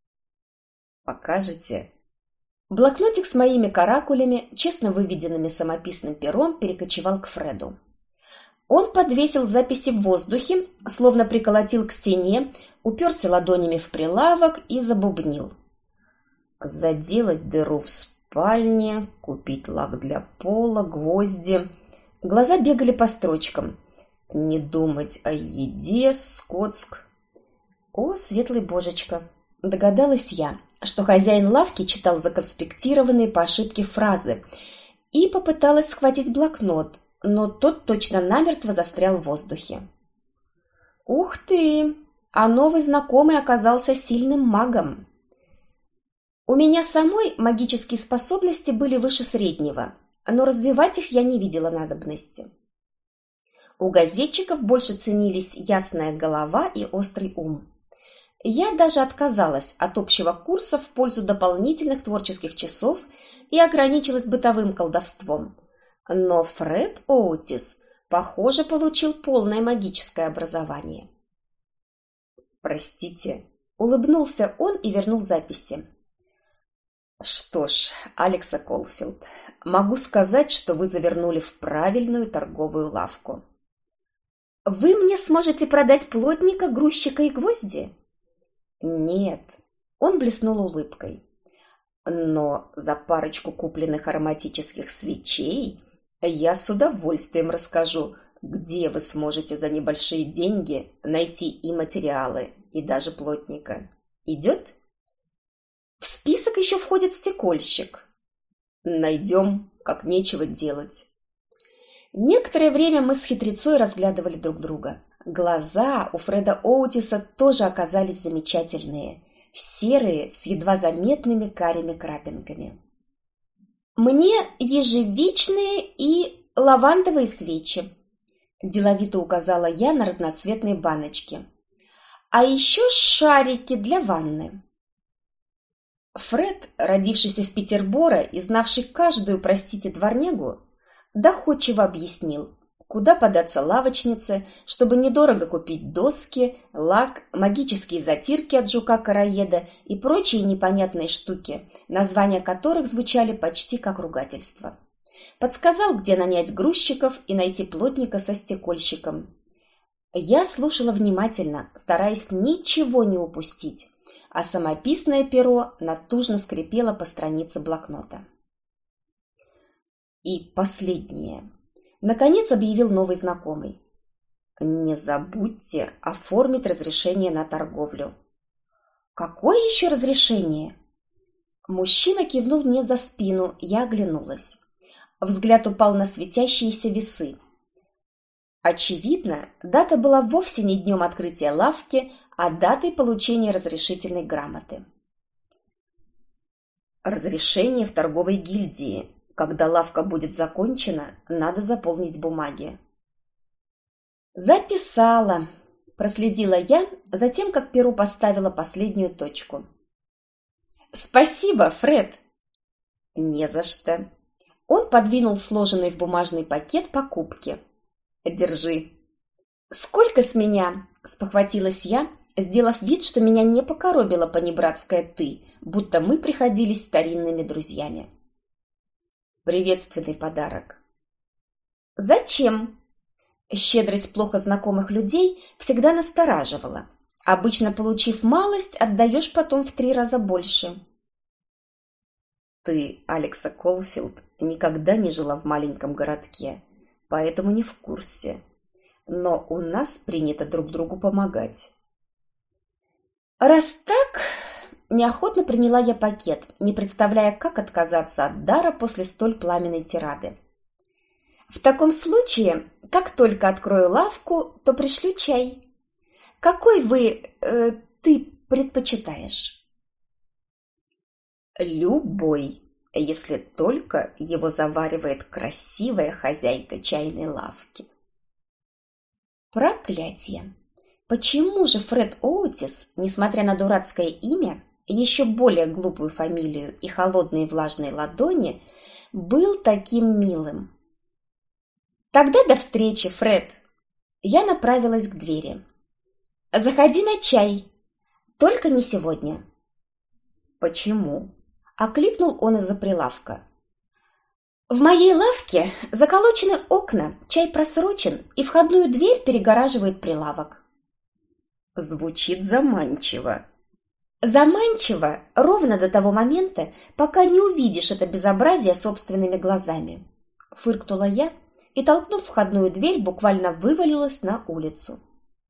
Покажете? Блокнотик с моими каракулями, честно выведенными самописным пером, перекочевал к Фреду. Он подвесил записи в воздухе, словно приколотил к стене, уперся ладонями в прилавок и забубнил. Заделать дыру в спальне, купить лак для пола, гвозди. Глаза бегали по строчкам. Не думать о еде, Скотск. О, светлый божечка! Догадалась я, что хозяин лавки читал законспектированные по ошибке фразы, и попыталась схватить блокнот, но тот точно намертво застрял в воздухе. Ух ты! А новый знакомый оказался сильным магом. У меня самой магические способности были выше среднего, но развивать их я не видела надобности. У газетчиков больше ценились ясная голова и острый ум. Я даже отказалась от общего курса в пользу дополнительных творческих часов и ограничилась бытовым колдовством. Но Фред Оутис, похоже, получил полное магическое образование. «Простите», — улыбнулся он и вернул записи. «Что ж, Алекса Колфилд, могу сказать, что вы завернули в правильную торговую лавку». «Вы мне сможете продать плотника, грузчика и гвозди?» «Нет», — он блеснул улыбкой. «Но за парочку купленных ароматических свечей я с удовольствием расскажу, где вы сможете за небольшие деньги найти и материалы, и даже плотника. Идет?» «В список еще входит стекольщик». «Найдем, как нечего делать». Некоторое время мы с хитрецой разглядывали друг друга. Глаза у Фреда Оутиса тоже оказались замечательные, серые, с едва заметными карими крапинками. «Мне ежевичные и лавандовые свечи», – деловито указала я на разноцветные баночки. «А еще шарики для ванны». Фред, родившийся в Петерборе и знавший каждую, простите, дворнягу, доходчиво объяснил, куда податься лавочнице, чтобы недорого купить доски, лак, магические затирки от жука-караеда и прочие непонятные штуки, названия которых звучали почти как ругательство. Подсказал, где нанять грузчиков и найти плотника со стекольщиком. Я слушала внимательно, стараясь ничего не упустить, а самописное перо натужно скрипело по странице блокнота. И последнее. Наконец объявил новый знакомый. Не забудьте оформить разрешение на торговлю. Какое еще разрешение? Мужчина кивнул мне за спину, я оглянулась. Взгляд упал на светящиеся весы. Очевидно, дата была вовсе не днем открытия лавки, а датой получения разрешительной грамоты. Разрешение в торговой гильдии. Когда лавка будет закончена, надо заполнить бумаги. «Записала», – проследила я за тем, как перо поставила последнюю точку. «Спасибо, Фред!» «Не за что». Он подвинул сложенный в бумажный пакет покупки. «Держи». «Сколько с меня?» – спохватилась я, сделав вид, что меня не покоробило понебратское «ты», будто мы приходились старинными друзьями. Приветственный подарок. Зачем? Щедрость плохо знакомых людей всегда настораживала. Обычно, получив малость, отдаешь потом в 3 раза больше. Ты, Алекса Колфилд, никогда не жила в маленьком городке, поэтому не в курсе. Но у нас принято друг другу помогать. Раз так... Неохотно приняла я пакет, не представляя, как отказаться от дара после столь пламенной тирады. В таком случае, как только открою лавку, то пришлю чай. Какой ты предпочитаешь? Любой, если только его заваривает красивая хозяйка чайной лавки. Проклятье! Почему же Фред Оутис, несмотря на дурацкое имя, еще более глупую фамилию и холодные влажные ладони, был таким милым. «Тогда до встречи, Фред!» Я направилась к двери. «Заходи на чай. Только не сегодня». «Почему?» – окликнул он из-за прилавка. «В моей лавке заколочены окна, чай просрочен, и входную дверь перегораживает прилавок». Звучит заманчиво. «Заманчиво ровно до того момента, пока не увидишь это безобразие собственными глазами», – фыркнула я и, толкнув входную дверь, буквально вывалилась на улицу.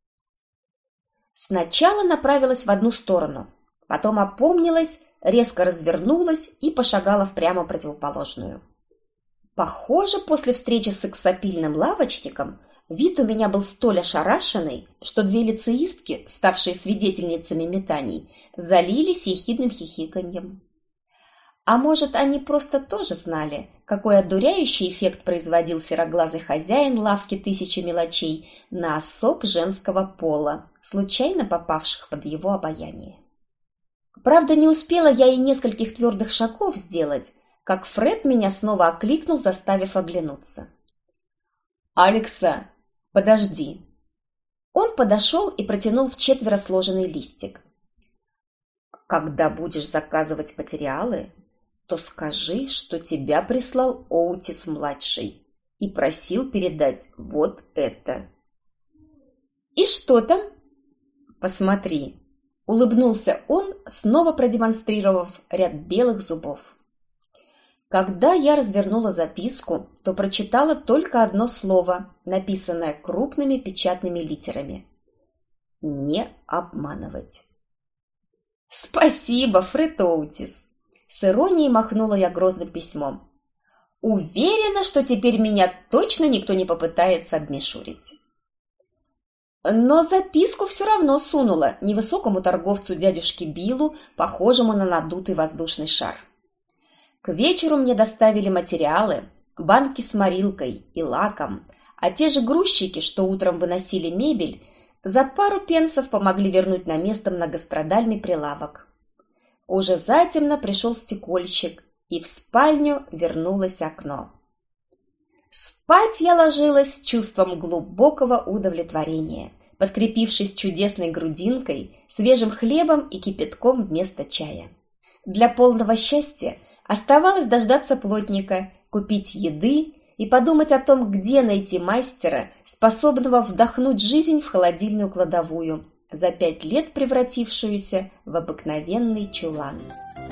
Сначала направилась в одну сторону, потом опомнилась, резко развернулась и пошагала в прямо противоположную. Похоже, после встречи с сексапильным лавочником вид у меня был столь ошарашенный, что две лицеистки, ставшие свидетельницами метаний, залились ехидным хихиканьем. А может, они просто тоже знали, какой одуряющий эффект производил сероглазый хозяин лавки «Тысячи мелочей» на особ женского пола, случайно попавших под его обаяние. Правда, не успела я и нескольких твердых шагов сделать, как Фред меня снова окликнул, заставив оглянуться. «Алекса, подожди!» Он подошел и протянул в четверо сложенный листик. «Когда будешь заказывать материалы, то скажи, что тебя прислал Оутис-младший и просил передать вот это». «И что там?» «Посмотри», — улыбнулся он, снова продемонстрировав ряд белых зубов. Когда я развернула записку, то прочитала только одно слово, написанное крупными печатными литерами. «Не обманывать». «Спасибо, Фред Оутис!» С иронией махнула я грозным письмом. «Уверена, что теперь меня точно никто не попытается обмешурить». Но записку все равно сунула невысокому торговцу дядюшке Биллу, похожему на надутый воздушный шар. К вечеру мне доставили материалы, банки с морилкой и лаком, а те же грузчики, что утром выносили мебель, за пару пенсов помогли вернуть на место многострадальный прилавок. Уже затемно пришел стекольщик, и в спальню вернулось окно. Спать я ложилась с чувством глубокого удовлетворения, подкрепившись чудесной грудинкой, свежим хлебом и кипятком вместо чая. Для полного счастья оставалось дождаться плотника, купить еды и подумать о том, где найти мастера, способного вдохнуть жизнь в холодильную кладовую, за 5 лет превратившуюся в обыкновенный чулан.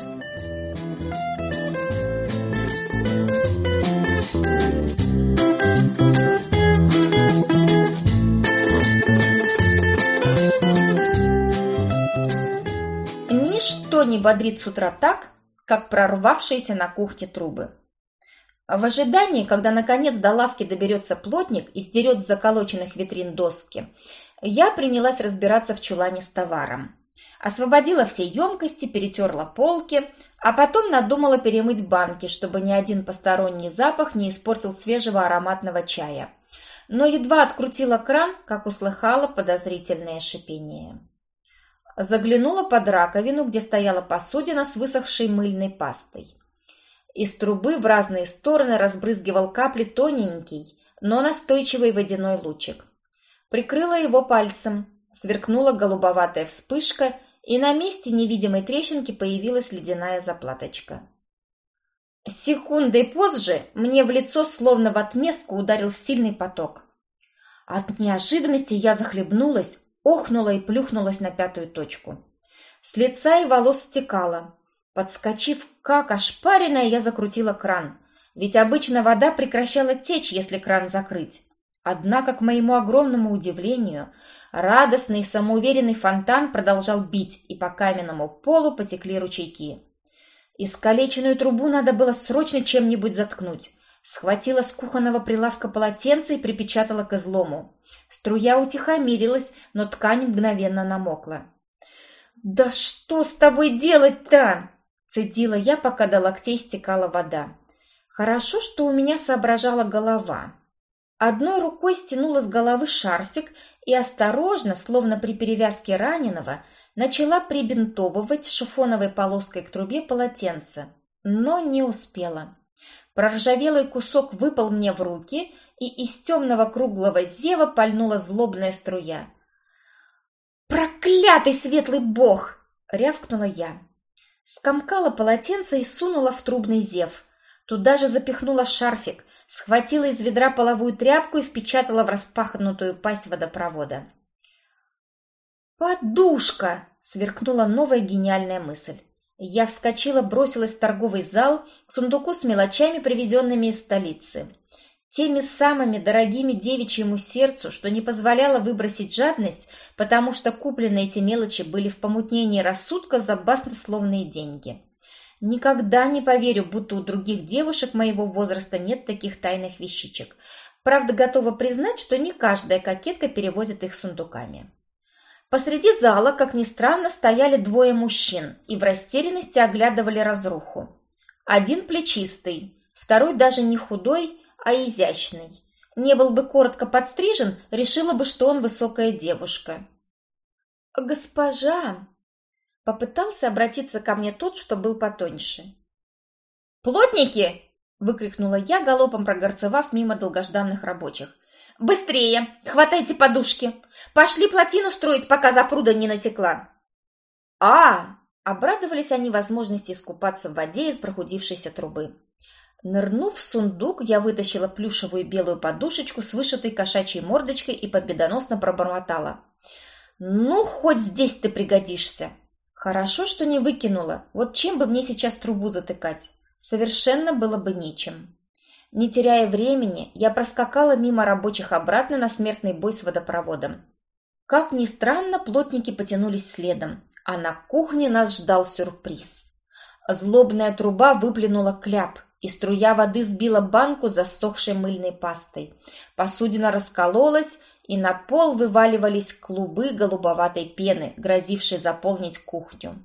Ничто не бодрит с утра так, как прорвавшиеся на кухне трубы. В ожидании, когда наконец до лавки доберется плотник и сдерет с заколоченных витрин доски, я принялась разбираться в чулане с товаром. Освободила все емкости, перетерла полки, а потом надумала перемыть банки, чтобы ни один посторонний запах не испортил свежего ароматного чая. Но едва открутила кран, как услыхала подозрительное шипение. Заглянула под раковину, где стояла посудина с высохшей мыльной пастой. Из трубы в разные стороны разбрызгивал капли тоненький, но настойчивый водяной лучик. Прикрыла его пальцем, сверкнула голубоватая вспышка, и на месте невидимой трещинки появилась ледяная заплаточка. Секундой позже мне в лицо словно в отместку ударил сильный поток. От неожиданности я захлебнулась, охнула и плюхнулась на 5-ю точку. С лица и волос стекало. Подскочив, как ошпаренная, я закрутила кран, ведь обычно вода прекращала течь, если кран закрыть. Однако, к моему огромному удивлению, радостный и самоуверенный фонтан продолжал бить, и по каменному полу потекли ручейки. Искалеченную трубу надо было срочно чем-нибудь заткнуть. Схватила с кухонного прилавка полотенце и припечатала к излому. Струя утихомирилась, но ткань мгновенно намокла. «Да что с тобой делать-то?» – цедила я, пока до локтей стекала вода. Хорошо, что у меня соображала голова. Одной рукой стянула с головы шарфик и осторожно, словно при перевязке раненого, Начала прибинтовывать шифоновой полоской к трубе полотенце, но не успела. Проржавелый кусок выпал мне в руки, и из темного круглого зева пальнула злобная струя. «Проклятый светлый бог!» — рявкнула я. Скомкала полотенце и сунула в трубный зев. Туда же запихнула шарфик, схватила из ведра половую тряпку и впечатала в распахнутую пасть водопровода. «Подушка!» — сверкнула новая гениальная мысль. Я вскочила, бросилась в торговый зал к сундуку с мелочами, привезенными из столицы. Теми самыми дорогими девичьему сердцу, что не позволяло выбросить жадность, потому что купленные эти мелочи были в помутнении рассудка за баснословные деньги. Никогда не поверю, будто у других девушек моего возраста нет таких тайных вещичек. Правда, готова признать, что не каждая кокетка перевозит их сундуками. Посреди зала, как ни странно, стояли двое мужчин и в растерянности оглядывали разруху. Один плечистый, второй даже не худой, а изящный. Не был бы коротко подстрижен, решила бы, что он высокая девушка. «Госпожа!» — попытался обратиться ко мне тот, что был потоньше. «Плотники!» — выкрикнула я, галопом прогорцевав мимо долгожданных рабочих. «Быстрее! Хватайте подушки! Пошли плотину строить, пока запруда не натекла!» Обрадовались они возможности искупаться в воде из прохудившейся трубы. Нырнув в сундук, я вытащила плюшевую белую подушечку с вышитой кошачьей мордочкой и победоносно пробормотала. «Ну, хоть здесь ты пригодишься!» Хорошо, что не выкинула. Вот чем бы мне сейчас трубу затыкать? Совершенно было бы нечем. Не теряя времени, я проскакала мимо рабочих обратно на смертный бой с водопроводом. Как ни странно, плотники потянулись следом, а на кухне нас ждал сюрприз. Злобная труба выплюнула кляп, и струя воды сбила банку с засохшей мыльной пастой. Посудина раскололась, и на пол вываливались клубы голубоватой пены, грозившей заполнить кухню.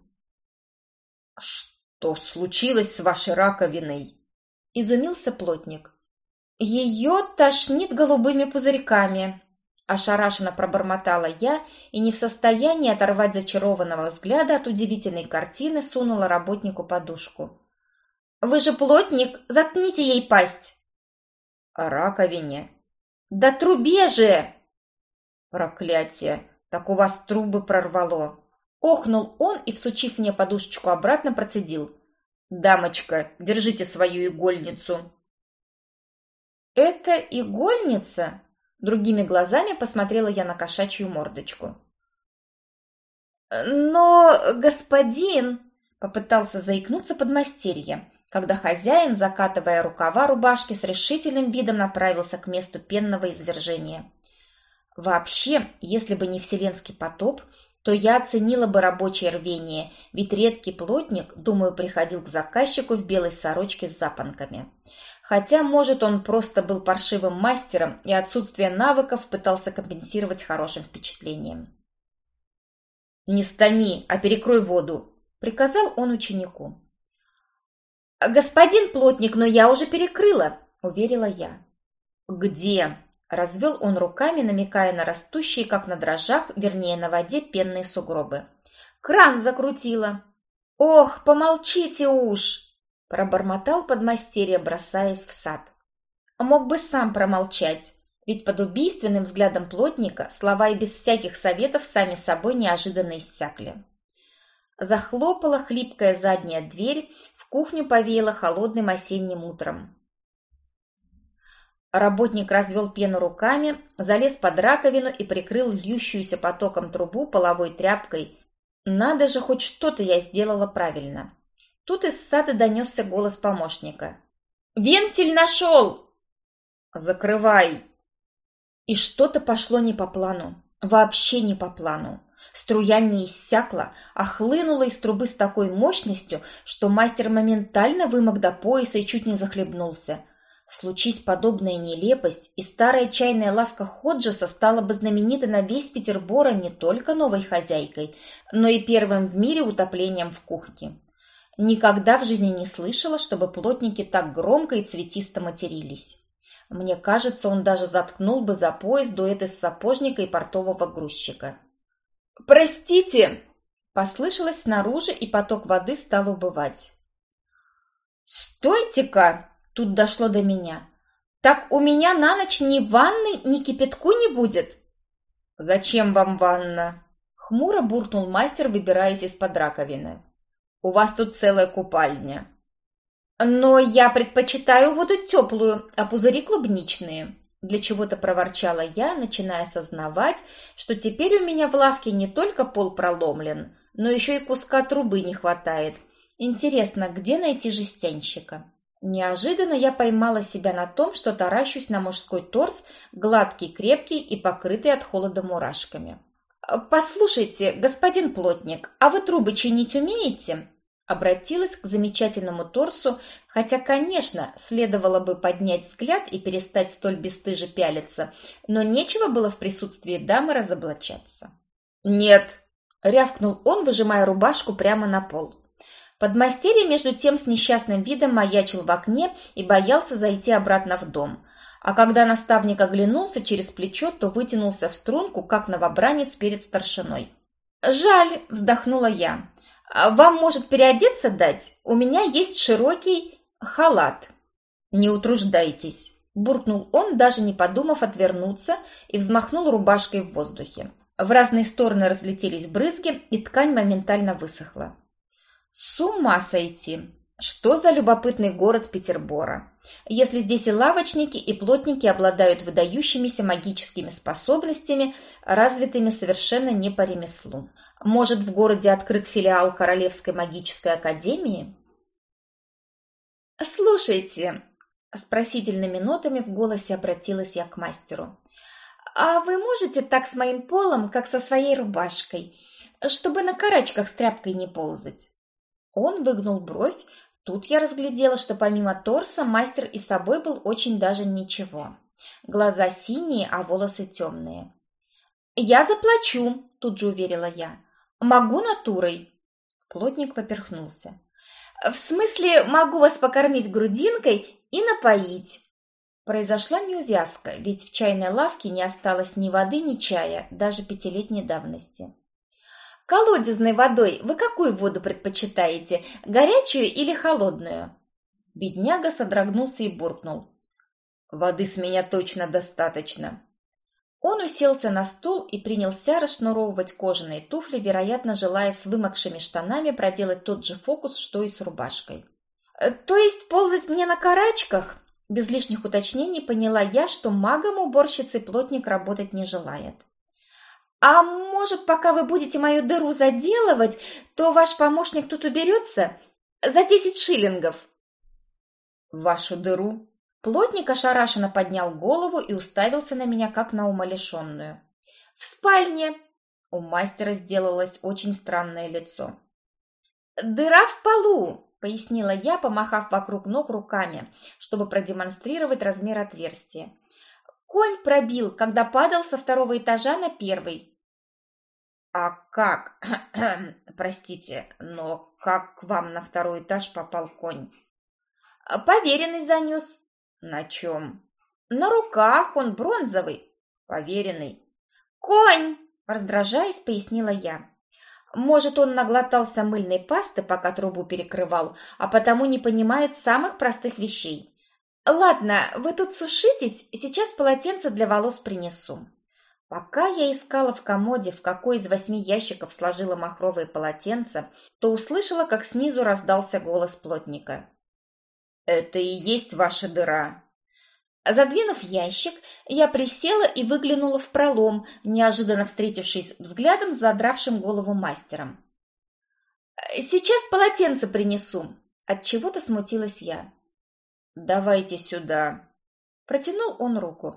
«Что случилось с вашей раковиной?» — изумился плотник. «Ее тошнит голубыми пузырьками», — ошарашенно пробормотала я и не в состоянии оторвать зачарованного взгляда от удивительной картины сунула работнику подушку. «Вы же плотник, заткните ей пасть!» «О раковине!» «Да трубе же!» «Проклятие! Так у вас трубы прорвало!» Охнул он и, всучив мне подушечку обратно, процедил. «Дамочка, держите свою игольницу!» «Это игольница?» Другими глазами посмотрела я на кошачью мордочку. «Но, господин...» — попытался заикнуться подмастерье, когда хозяин, закатывая рукава рубашки, с решительным видом направился к месту пенного извержения. Вообще, если бы не вселенский потоп, то я оценила бы рабочее рвение, ведь редкий плотник, думаю, приходил к заказчику в белой сорочке с запонками. Хотя, может, он просто был паршивым мастером и отсутствие навыков пытался компенсировать хорошим впечатлением. «Не стани, а перекрой воду», — приказал он ученику. «Господин плотник, но я уже перекрыла», — уверила я. «Где?» — развел он руками, намекая на растущие, как на дрожжах, вернее, на воде, пенные сугробы. «Кран закрутила». «Ох, помолчите уж!» — пробормотал подмастерье, бросаясь в сад. Мог бы сам промолчать, ведь под убийственным взглядом плотника слова и без всяких советов сами собой неожиданно иссякли. Захлопала хлипкая задняя дверь, в кухню повеяло холодным осенним утром. Работник развел пену руками, залез под раковину и прикрыл льющуюся потоком трубу половой тряпкой. Надо же, хоть что-то я сделала правильно. Тут из сада донесся голос помощника. «Вентиль нашел!» «Закрывай!» И что-то пошло не по плану. Вообще не по плану. Струя не иссякла, а хлынула из трубы с такой мощностью, что мастер моментально вымок до пояса и чуть не захлебнулся. Случись подобная нелепость, и старая чайная лавка Ходжеса стала бы знаменита на весь Петербора не только новой хозяйкой, но и первым в мире утоплением в кухне. Никогда в жизни не слышала, чтобы плотники так громко и цветисто матерились. Мне кажется, он даже заткнул бы за пояс дуэт из сапожника и портового грузчика. «Простите!» Послышалось снаружи, и поток воды стал убывать. «Стойте-ка!» — тут дошло до меня. «Так у меня на ночь ни ванны, ни кипятку не будет!» «Зачем вам ванна?» — хмуро буркнул мастер, выбираясь из-под раковины. «У вас тут целая купальня». «Но я предпочитаю воду теплую, а пузыри клубничные», — для чего-то проворчала я, начиная осознавать, что теперь у меня в лавке не только пол проломлен, но еще и куска трубы не хватает. Интересно, где найти жестянщика? Неожиданно я поймала себя на том, что таращусь на мужской торс, гладкий, крепкий и покрытый от холода мурашками. «Послушайте, господин плотник, а вы трубы чинить умеете?» Обратилась к замечательному торсу, хотя, конечно, следовало бы поднять взгляд и перестать столь бесстыже пялиться, но нечего было в присутствии дамы разоблачаться. «Нет!» — рявкнул он, выжимая рубашку прямо на пол. Подмастерье, между тем, с несчастным видом маячил в окне и боялся зайти обратно в дом. А когда наставник оглянулся через плечо, то вытянулся в струнку, как новобранец перед старшиной. «Жаль!» — вздохнула я. «Вам, может, переодеться дать? У меня есть широкий халат». «Не утруждайтесь», — буркнул он, даже не подумав отвернуться, и взмахнул рубашкой в воздухе. В разные стороны разлетелись брызги, и ткань моментально высохла. С ума сойти! Что за любопытный город Петербора? Если здесь и лавочники, и плотники обладают выдающимися магическими способностями, развитыми совершенно не по ремеслу. Может, в городе открыт филиал Королевской магической академии? «Слушайте», — с просительными нотами в голосе обратилась я к мастеру, «а вы можете так с моим полом, как со своей рубашкой, чтобы на карачках с тряпкой не ползать?» Он выгнул бровь. Тут я разглядела, что помимо торса мастер и собой был очень даже ничего. Глаза синие, а волосы темные. «Я заплачу», — тут же уверила я. «Могу натурой?» Плотник поперхнулся. «В смысле, могу вас покормить грудинкой и напоить?» Произошла неувязка, ведь в чайной лавке не осталось ни воды, ни чая, даже 5-летней давности. «Колодезной водой вы какую воду предпочитаете, горячую или холодную?» Бедняга содрогнулся и буркнул. «Воды с меня точно достаточно». Он уселся на стул и принялся расшнуровывать кожаные туфли, вероятно, желая с вымокшими штанами проделать тот же фокус, что и с рубашкой. «То есть ползать мне на карачках?» Без лишних уточнений поняла я, что магом-уборщицей плотник работать не желает. «А может, пока вы будете мою дыру заделывать, то ваш помощник тут уберется за 10 шиллингов?» «Вашу дыру?» Плотник ошарашенно поднял голову и уставился на меня, как на умалишенную. «В спальне!» У мастера сделалось очень странное лицо. «Дыра в полу!» — пояснила я, помахав вокруг ног руками, чтобы продемонстрировать размер отверстия. «Конь пробил, когда падал со 2-го этажа на 1-й». «А как? Простите, но как к вам на 2-й этаж попал конь?» «Поверенный занес». «На чем?» «На руках, он бронзовый». «Поверенный». «Конь!» — раздражаясь, пояснила я. «Может, он наглотался мыльной пасты, пока трубу перекрывал, а потому не понимает самых простых вещей. Ладно, вы тут сушитесь, сейчас полотенце для волос принесу». Пока я искала в комоде, в какой из 8 ящиков сложила махровые полотенца, то услышала, как снизу раздался голос плотника. «Это и есть ваша дыра». Задвинув ящик, я присела и выглянула в пролом, неожиданно встретившись взглядом с задравшим голову мастером. «Сейчас полотенце принесу», — отчего-то смутилась я. «Давайте сюда», — протянул он руку.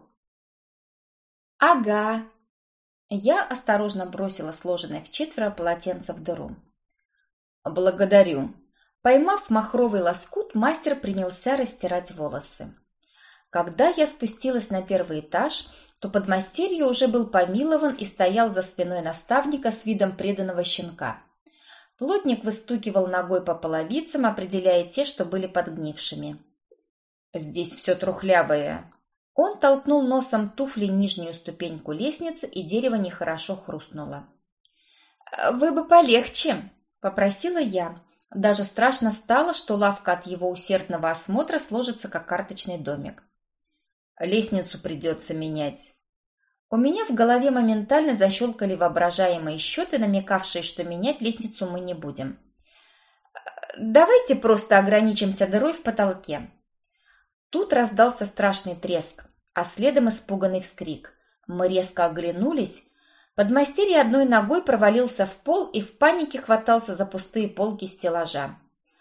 «Ага». Я осторожно бросила сложенное вчетверо полотенце в дыру. «Благодарю». Поймав махровый лоскут, мастер принялся растирать волосы. Когда я спустилась на 1-й этаж, то подмастерье уже был помилован и стоял за спиной наставника с видом преданного щенка. Плотник выстукивал ногой по половицам, определяя те, что были подгнившими. «Здесь все трухлявое». Он толкнул носом туфли нижнюю ступеньку лестницы, и дерево нехорошо хрустнуло. «Вы бы полегче», — попросила я. Даже страшно стало, что лавка от его усердного осмотра сложится, как карточный домик. «Лестницу придется менять». У меня в голове моментально защелкали воображаемые счеты, намекавшие, что менять лестницу мы не будем. «Давайте просто ограничимся дырой в потолке». Тут раздался страшный треск, а следом испуганный вскрик. Мы резко оглянулись. Подмастерье одной ногой провалился в пол и в панике хватался за пустые полки стеллажа.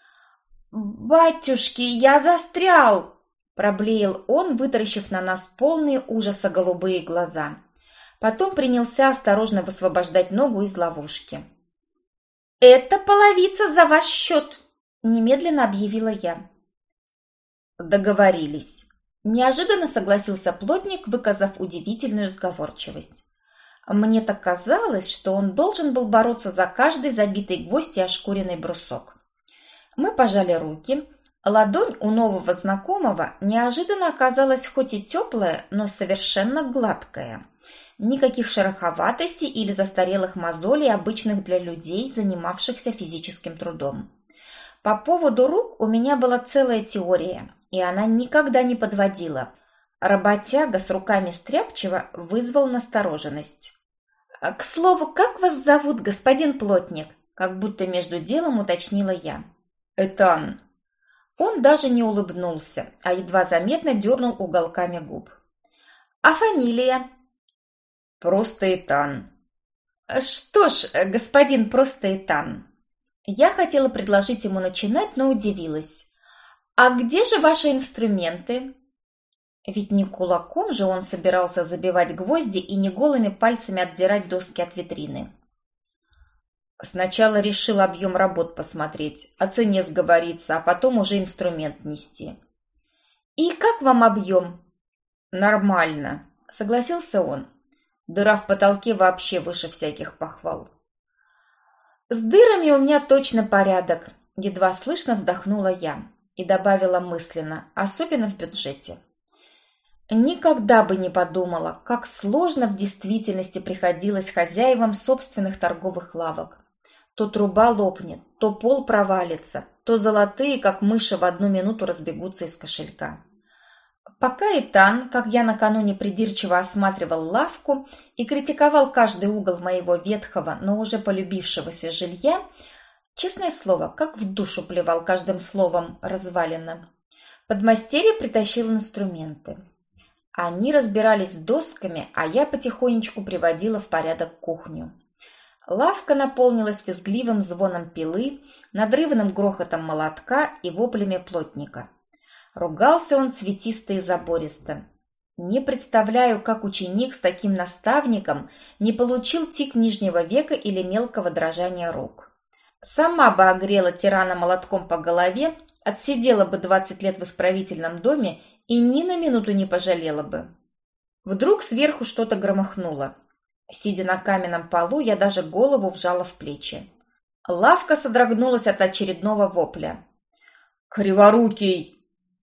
«Батюшки, я застрял!» – проблеял он, вытаращив на нас полные ужаса голубые глаза. Потом принялся осторожно высвобождать ногу из ловушки. «Это половица за ваш счет!» – немедленно объявила я. «Договорились», – неожиданно согласился плотник, выказав удивительную сговорчивость. Мне так казалось, что он должен был бороться за каждый забитый гвоздь и ошкуренный брусок. Мы пожали руки. Ладонь у нового знакомого неожиданно оказалась хоть и теплая, но совершенно гладкая. Никаких шероховатостей или застарелых мозолей, обычных для людей, занимавшихся физическим трудом. По поводу рук у меня была целая теория, и она никогда не подводила. Работяга с руками стряпчего вызвал настороженность. «К слову, как вас зовут, господин плотник?» Как будто между делом уточнила я. «Этан». Он даже не улыбнулся, а едва заметно дернул уголками губ. «А фамилия?» «Просто Этан». «Что ж, господин просто Этан». Я хотела предложить ему начинать, но удивилась. «А где же ваши инструменты?» Ведь не кулаком же он собирался забивать гвозди и не голыми пальцами отдирать доски от витрины. Сначала решил объем работ посмотреть, о цене сговориться, а потом уже инструмент нести. «И как вам объем?» «Нормально», — согласился он. Дыра в потолке вообще выше всяких похвал. «С дырами у меня точно порядок», — едва слышно вздохнула я и добавила мысленно, особенно в бюджете. Никогда бы не подумала, как сложно в действительности приходилось хозяевам собственных торговых лавок. То труба лопнет, то пол провалится, то золотые, как мыши, в одну минуту разбегутся из кошелька. Пока Этан, как я накануне придирчиво осматривал лавку и критиковал каждый угол моего ветхого, но уже полюбившегося жилья, честное слово, как в душу плевал каждым словом развалина, подмастерье притащил инструменты. Они разбирались с досками, а я потихонечку приводила в порядок кухню. Лавка наполнилась визгливым звоном пилы, надрывным грохотом молотка и воплями плотника. Ругался он цветисто и забористо. Не представляю, как ученик с таким наставником не получил тик нижнего века или мелкого дрожания рук. Сама бы огрела тирана молотком по голове, отсидела бы 20 лет в исправительном доме и ни на минуту не пожалела бы. Вдруг сверху что-то громыхнуло. Сидя на каменном полу, я даже голову вжала в плечи. Лавка содрогнулась от очередного вопля. «Криворукий!»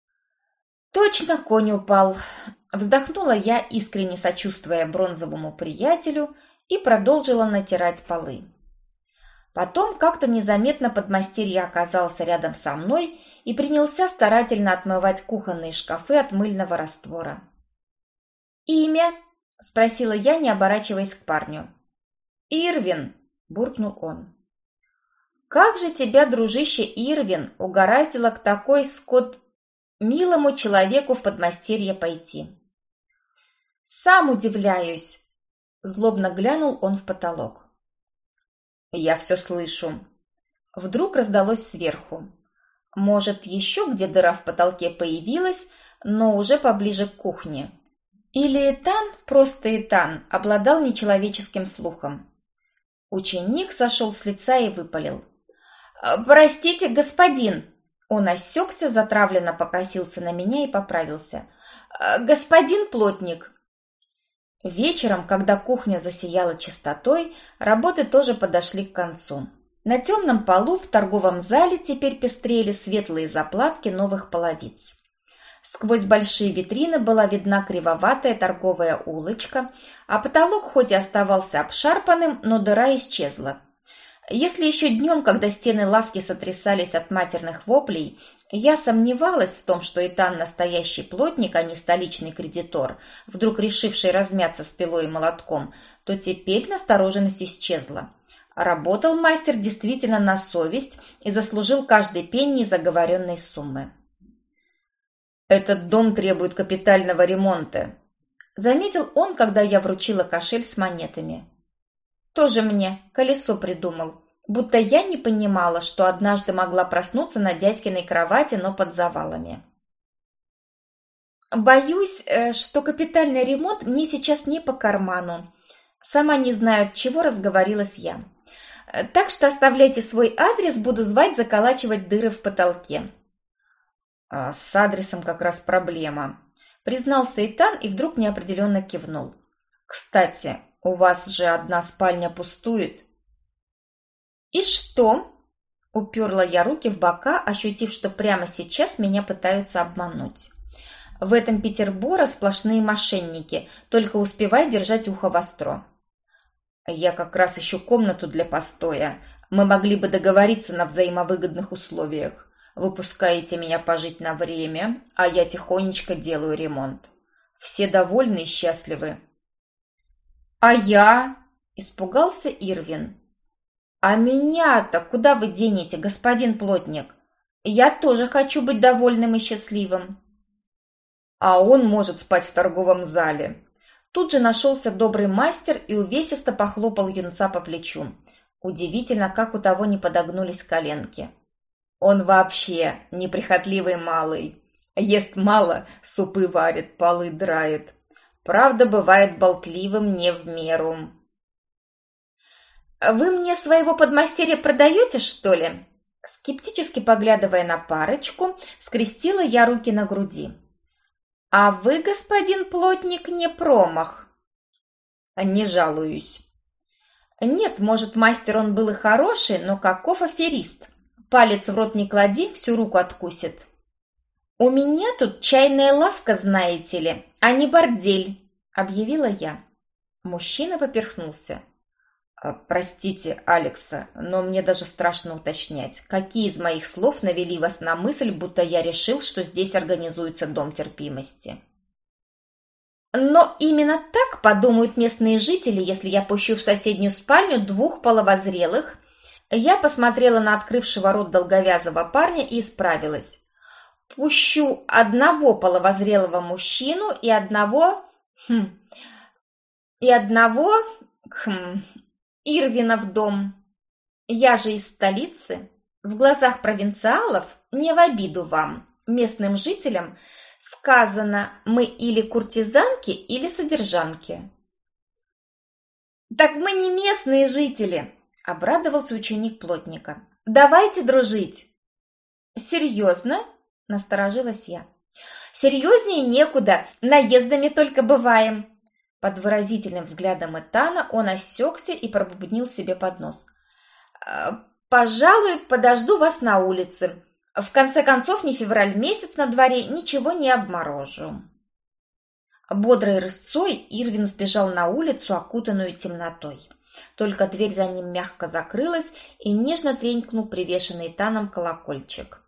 Точно конь упал. Вздохнула я, искренне сочувствуя бронзовому приятелю, и продолжила натирать полы. Потом как-то незаметно подмастерье оказался рядом со мной и принялся старательно отмывать кухонные шкафы от мыльного раствора. «Имя?» – спросила я, не оборачиваясь к парню. «Ирвин», – буркнул он. «Как же тебя, дружище Ирвин, угораздило к такой милому человеку в подмастерье пойти?» «Сам удивляюсь», – злобно глянул он в потолок. «Я все слышу». Вдруг раздалось сверху. Может, еще где дыра в потолке появилась, но уже поближе к кухне. Или Этан, просто Этан, обладал нечеловеческим слухом. Ученик сошел с лица и выпалил. «Простите, господин!» Он осекся, затравленно покосился на меня и поправился. «Господин плотник!» Вечером, когда кухня засияла чистотой, работы тоже подошли к концу. На темном полу в торговом зале теперь пестрели светлые заплатки новых половиц. Сквозь большие витрины была видна кривоватая торговая улочка, а потолок хоть и оставался обшарпанным, но дыра исчезла. Если еще днем, когда стены лавки сотрясались от матерных воплей, я сомневалась в том, что Итан настоящий плотник, а не столичный кредитор, вдруг решивший размяться с пилой и молотком, то теперь настороженность исчезла. Работал мастер действительно на совесть и заслужил каждый пенни из оговоренной суммы. «Этот дом требует капитального ремонта», — заметил он, когда я вручила кошель с монетами. Тоже мне колесо придумал, будто я не понимала, что однажды могла проснуться на дядькиной кровати, но под завалами. Боюсь, что капитальный ремонт мне сейчас не по карману. Сама не знаю, от чего разговорилась я. Так что оставляйте свой адрес, буду звать заколачивать дыры в потолке. С адресом как раз проблема, признался Итан и вдруг неопределенно кивнул. Кстати, у вас же одна спальня пустует. И что? Уперла я руки в бока, ощутив, что прямо сейчас меня пытаются обмануть. В этом Петерборе сплошные мошенники, только успевай держать ухо востро. Я как раз ищу комнату для постоя. Мы могли бы договориться на взаимовыгодных условиях. Вы пускаете меня пожить на время, а я тихонечко делаю ремонт. Все довольны и счастливы. «А я?» – испугался Ирвин. «А меня-то куда вы денете, господин плотник? Я тоже хочу быть довольным и счастливым». «А он может спать в торговом зале». Тут же нашелся добрый мастер и увесисто похлопал юнца по плечу. Удивительно, как у того не подогнулись коленки. «Он вообще неприхотливый малый. Ест мало, супы варит, полы драет. Правда, бывает болтливым не в меру». «Вы мне своего подмастерья продаете, что ли?» Скептически поглядывая на парочку, скрестила я руки на груди. «А вы, господин плотник, не промах?» «Не жалуюсь». «Нет, может, мастер он был и хороший, но каков аферист. Палец в рот не клади, всю руку откусит». «У меня тут чайная лавка, знаете ли, а не бордель», — объявила я. Мужчина поперхнулся. «Простите, Алекса, но мне даже страшно уточнять, какие из моих слов навели вас на мысль, будто я решил, что здесь организуется дом терпимости?» «Но именно так подумают местные жители, если я пущу в соседнюю спальню двух половозрелых». Я посмотрела на открывшего рот долговязого парня и исправилась. «Пущу одного половозрелого мужчину и одного... Ирвина в дом. Я же из столицы. В глазах провинциалов, не в обиду вам, местным жителям, сказано, мы или куртизанки, или содержанки». «Так мы не местные жители», — обрадовался ученик плотника. «Давайте дружить». «Серьезно?» — насторожилась я. «Серьезнее некуда, наездами только бываем». Под выразительным взглядом Итана он осекся и пробубнил себе под нос. «Пожалуй, подожду вас на улице. В конце концов, не февраль месяц на дворе, ничего не обморожу». Бодрой рысцой Ирвин сбежал на улицу, окутанную темнотой. Только дверь за ним мягко закрылась, и нежно тренькнул привешенный Итаном колокольчик.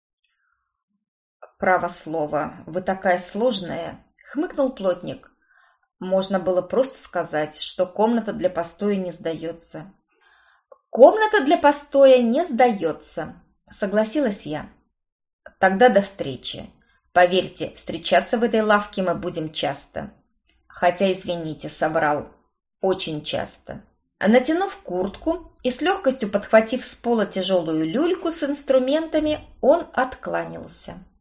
«Право слово, вы такая сложная», — хмыкнул плотник. «Можно было просто сказать, что комната для постоя не сдается». «Комната для постоя не сдается», — согласилась я. «Тогда до встречи. Поверьте, встречаться в этой лавке мы будем часто. Хотя, извините, соврал. Очень часто». Натянув куртку и с легкостью подхватив с пола тяжелую люльку с инструментами, он откланялся.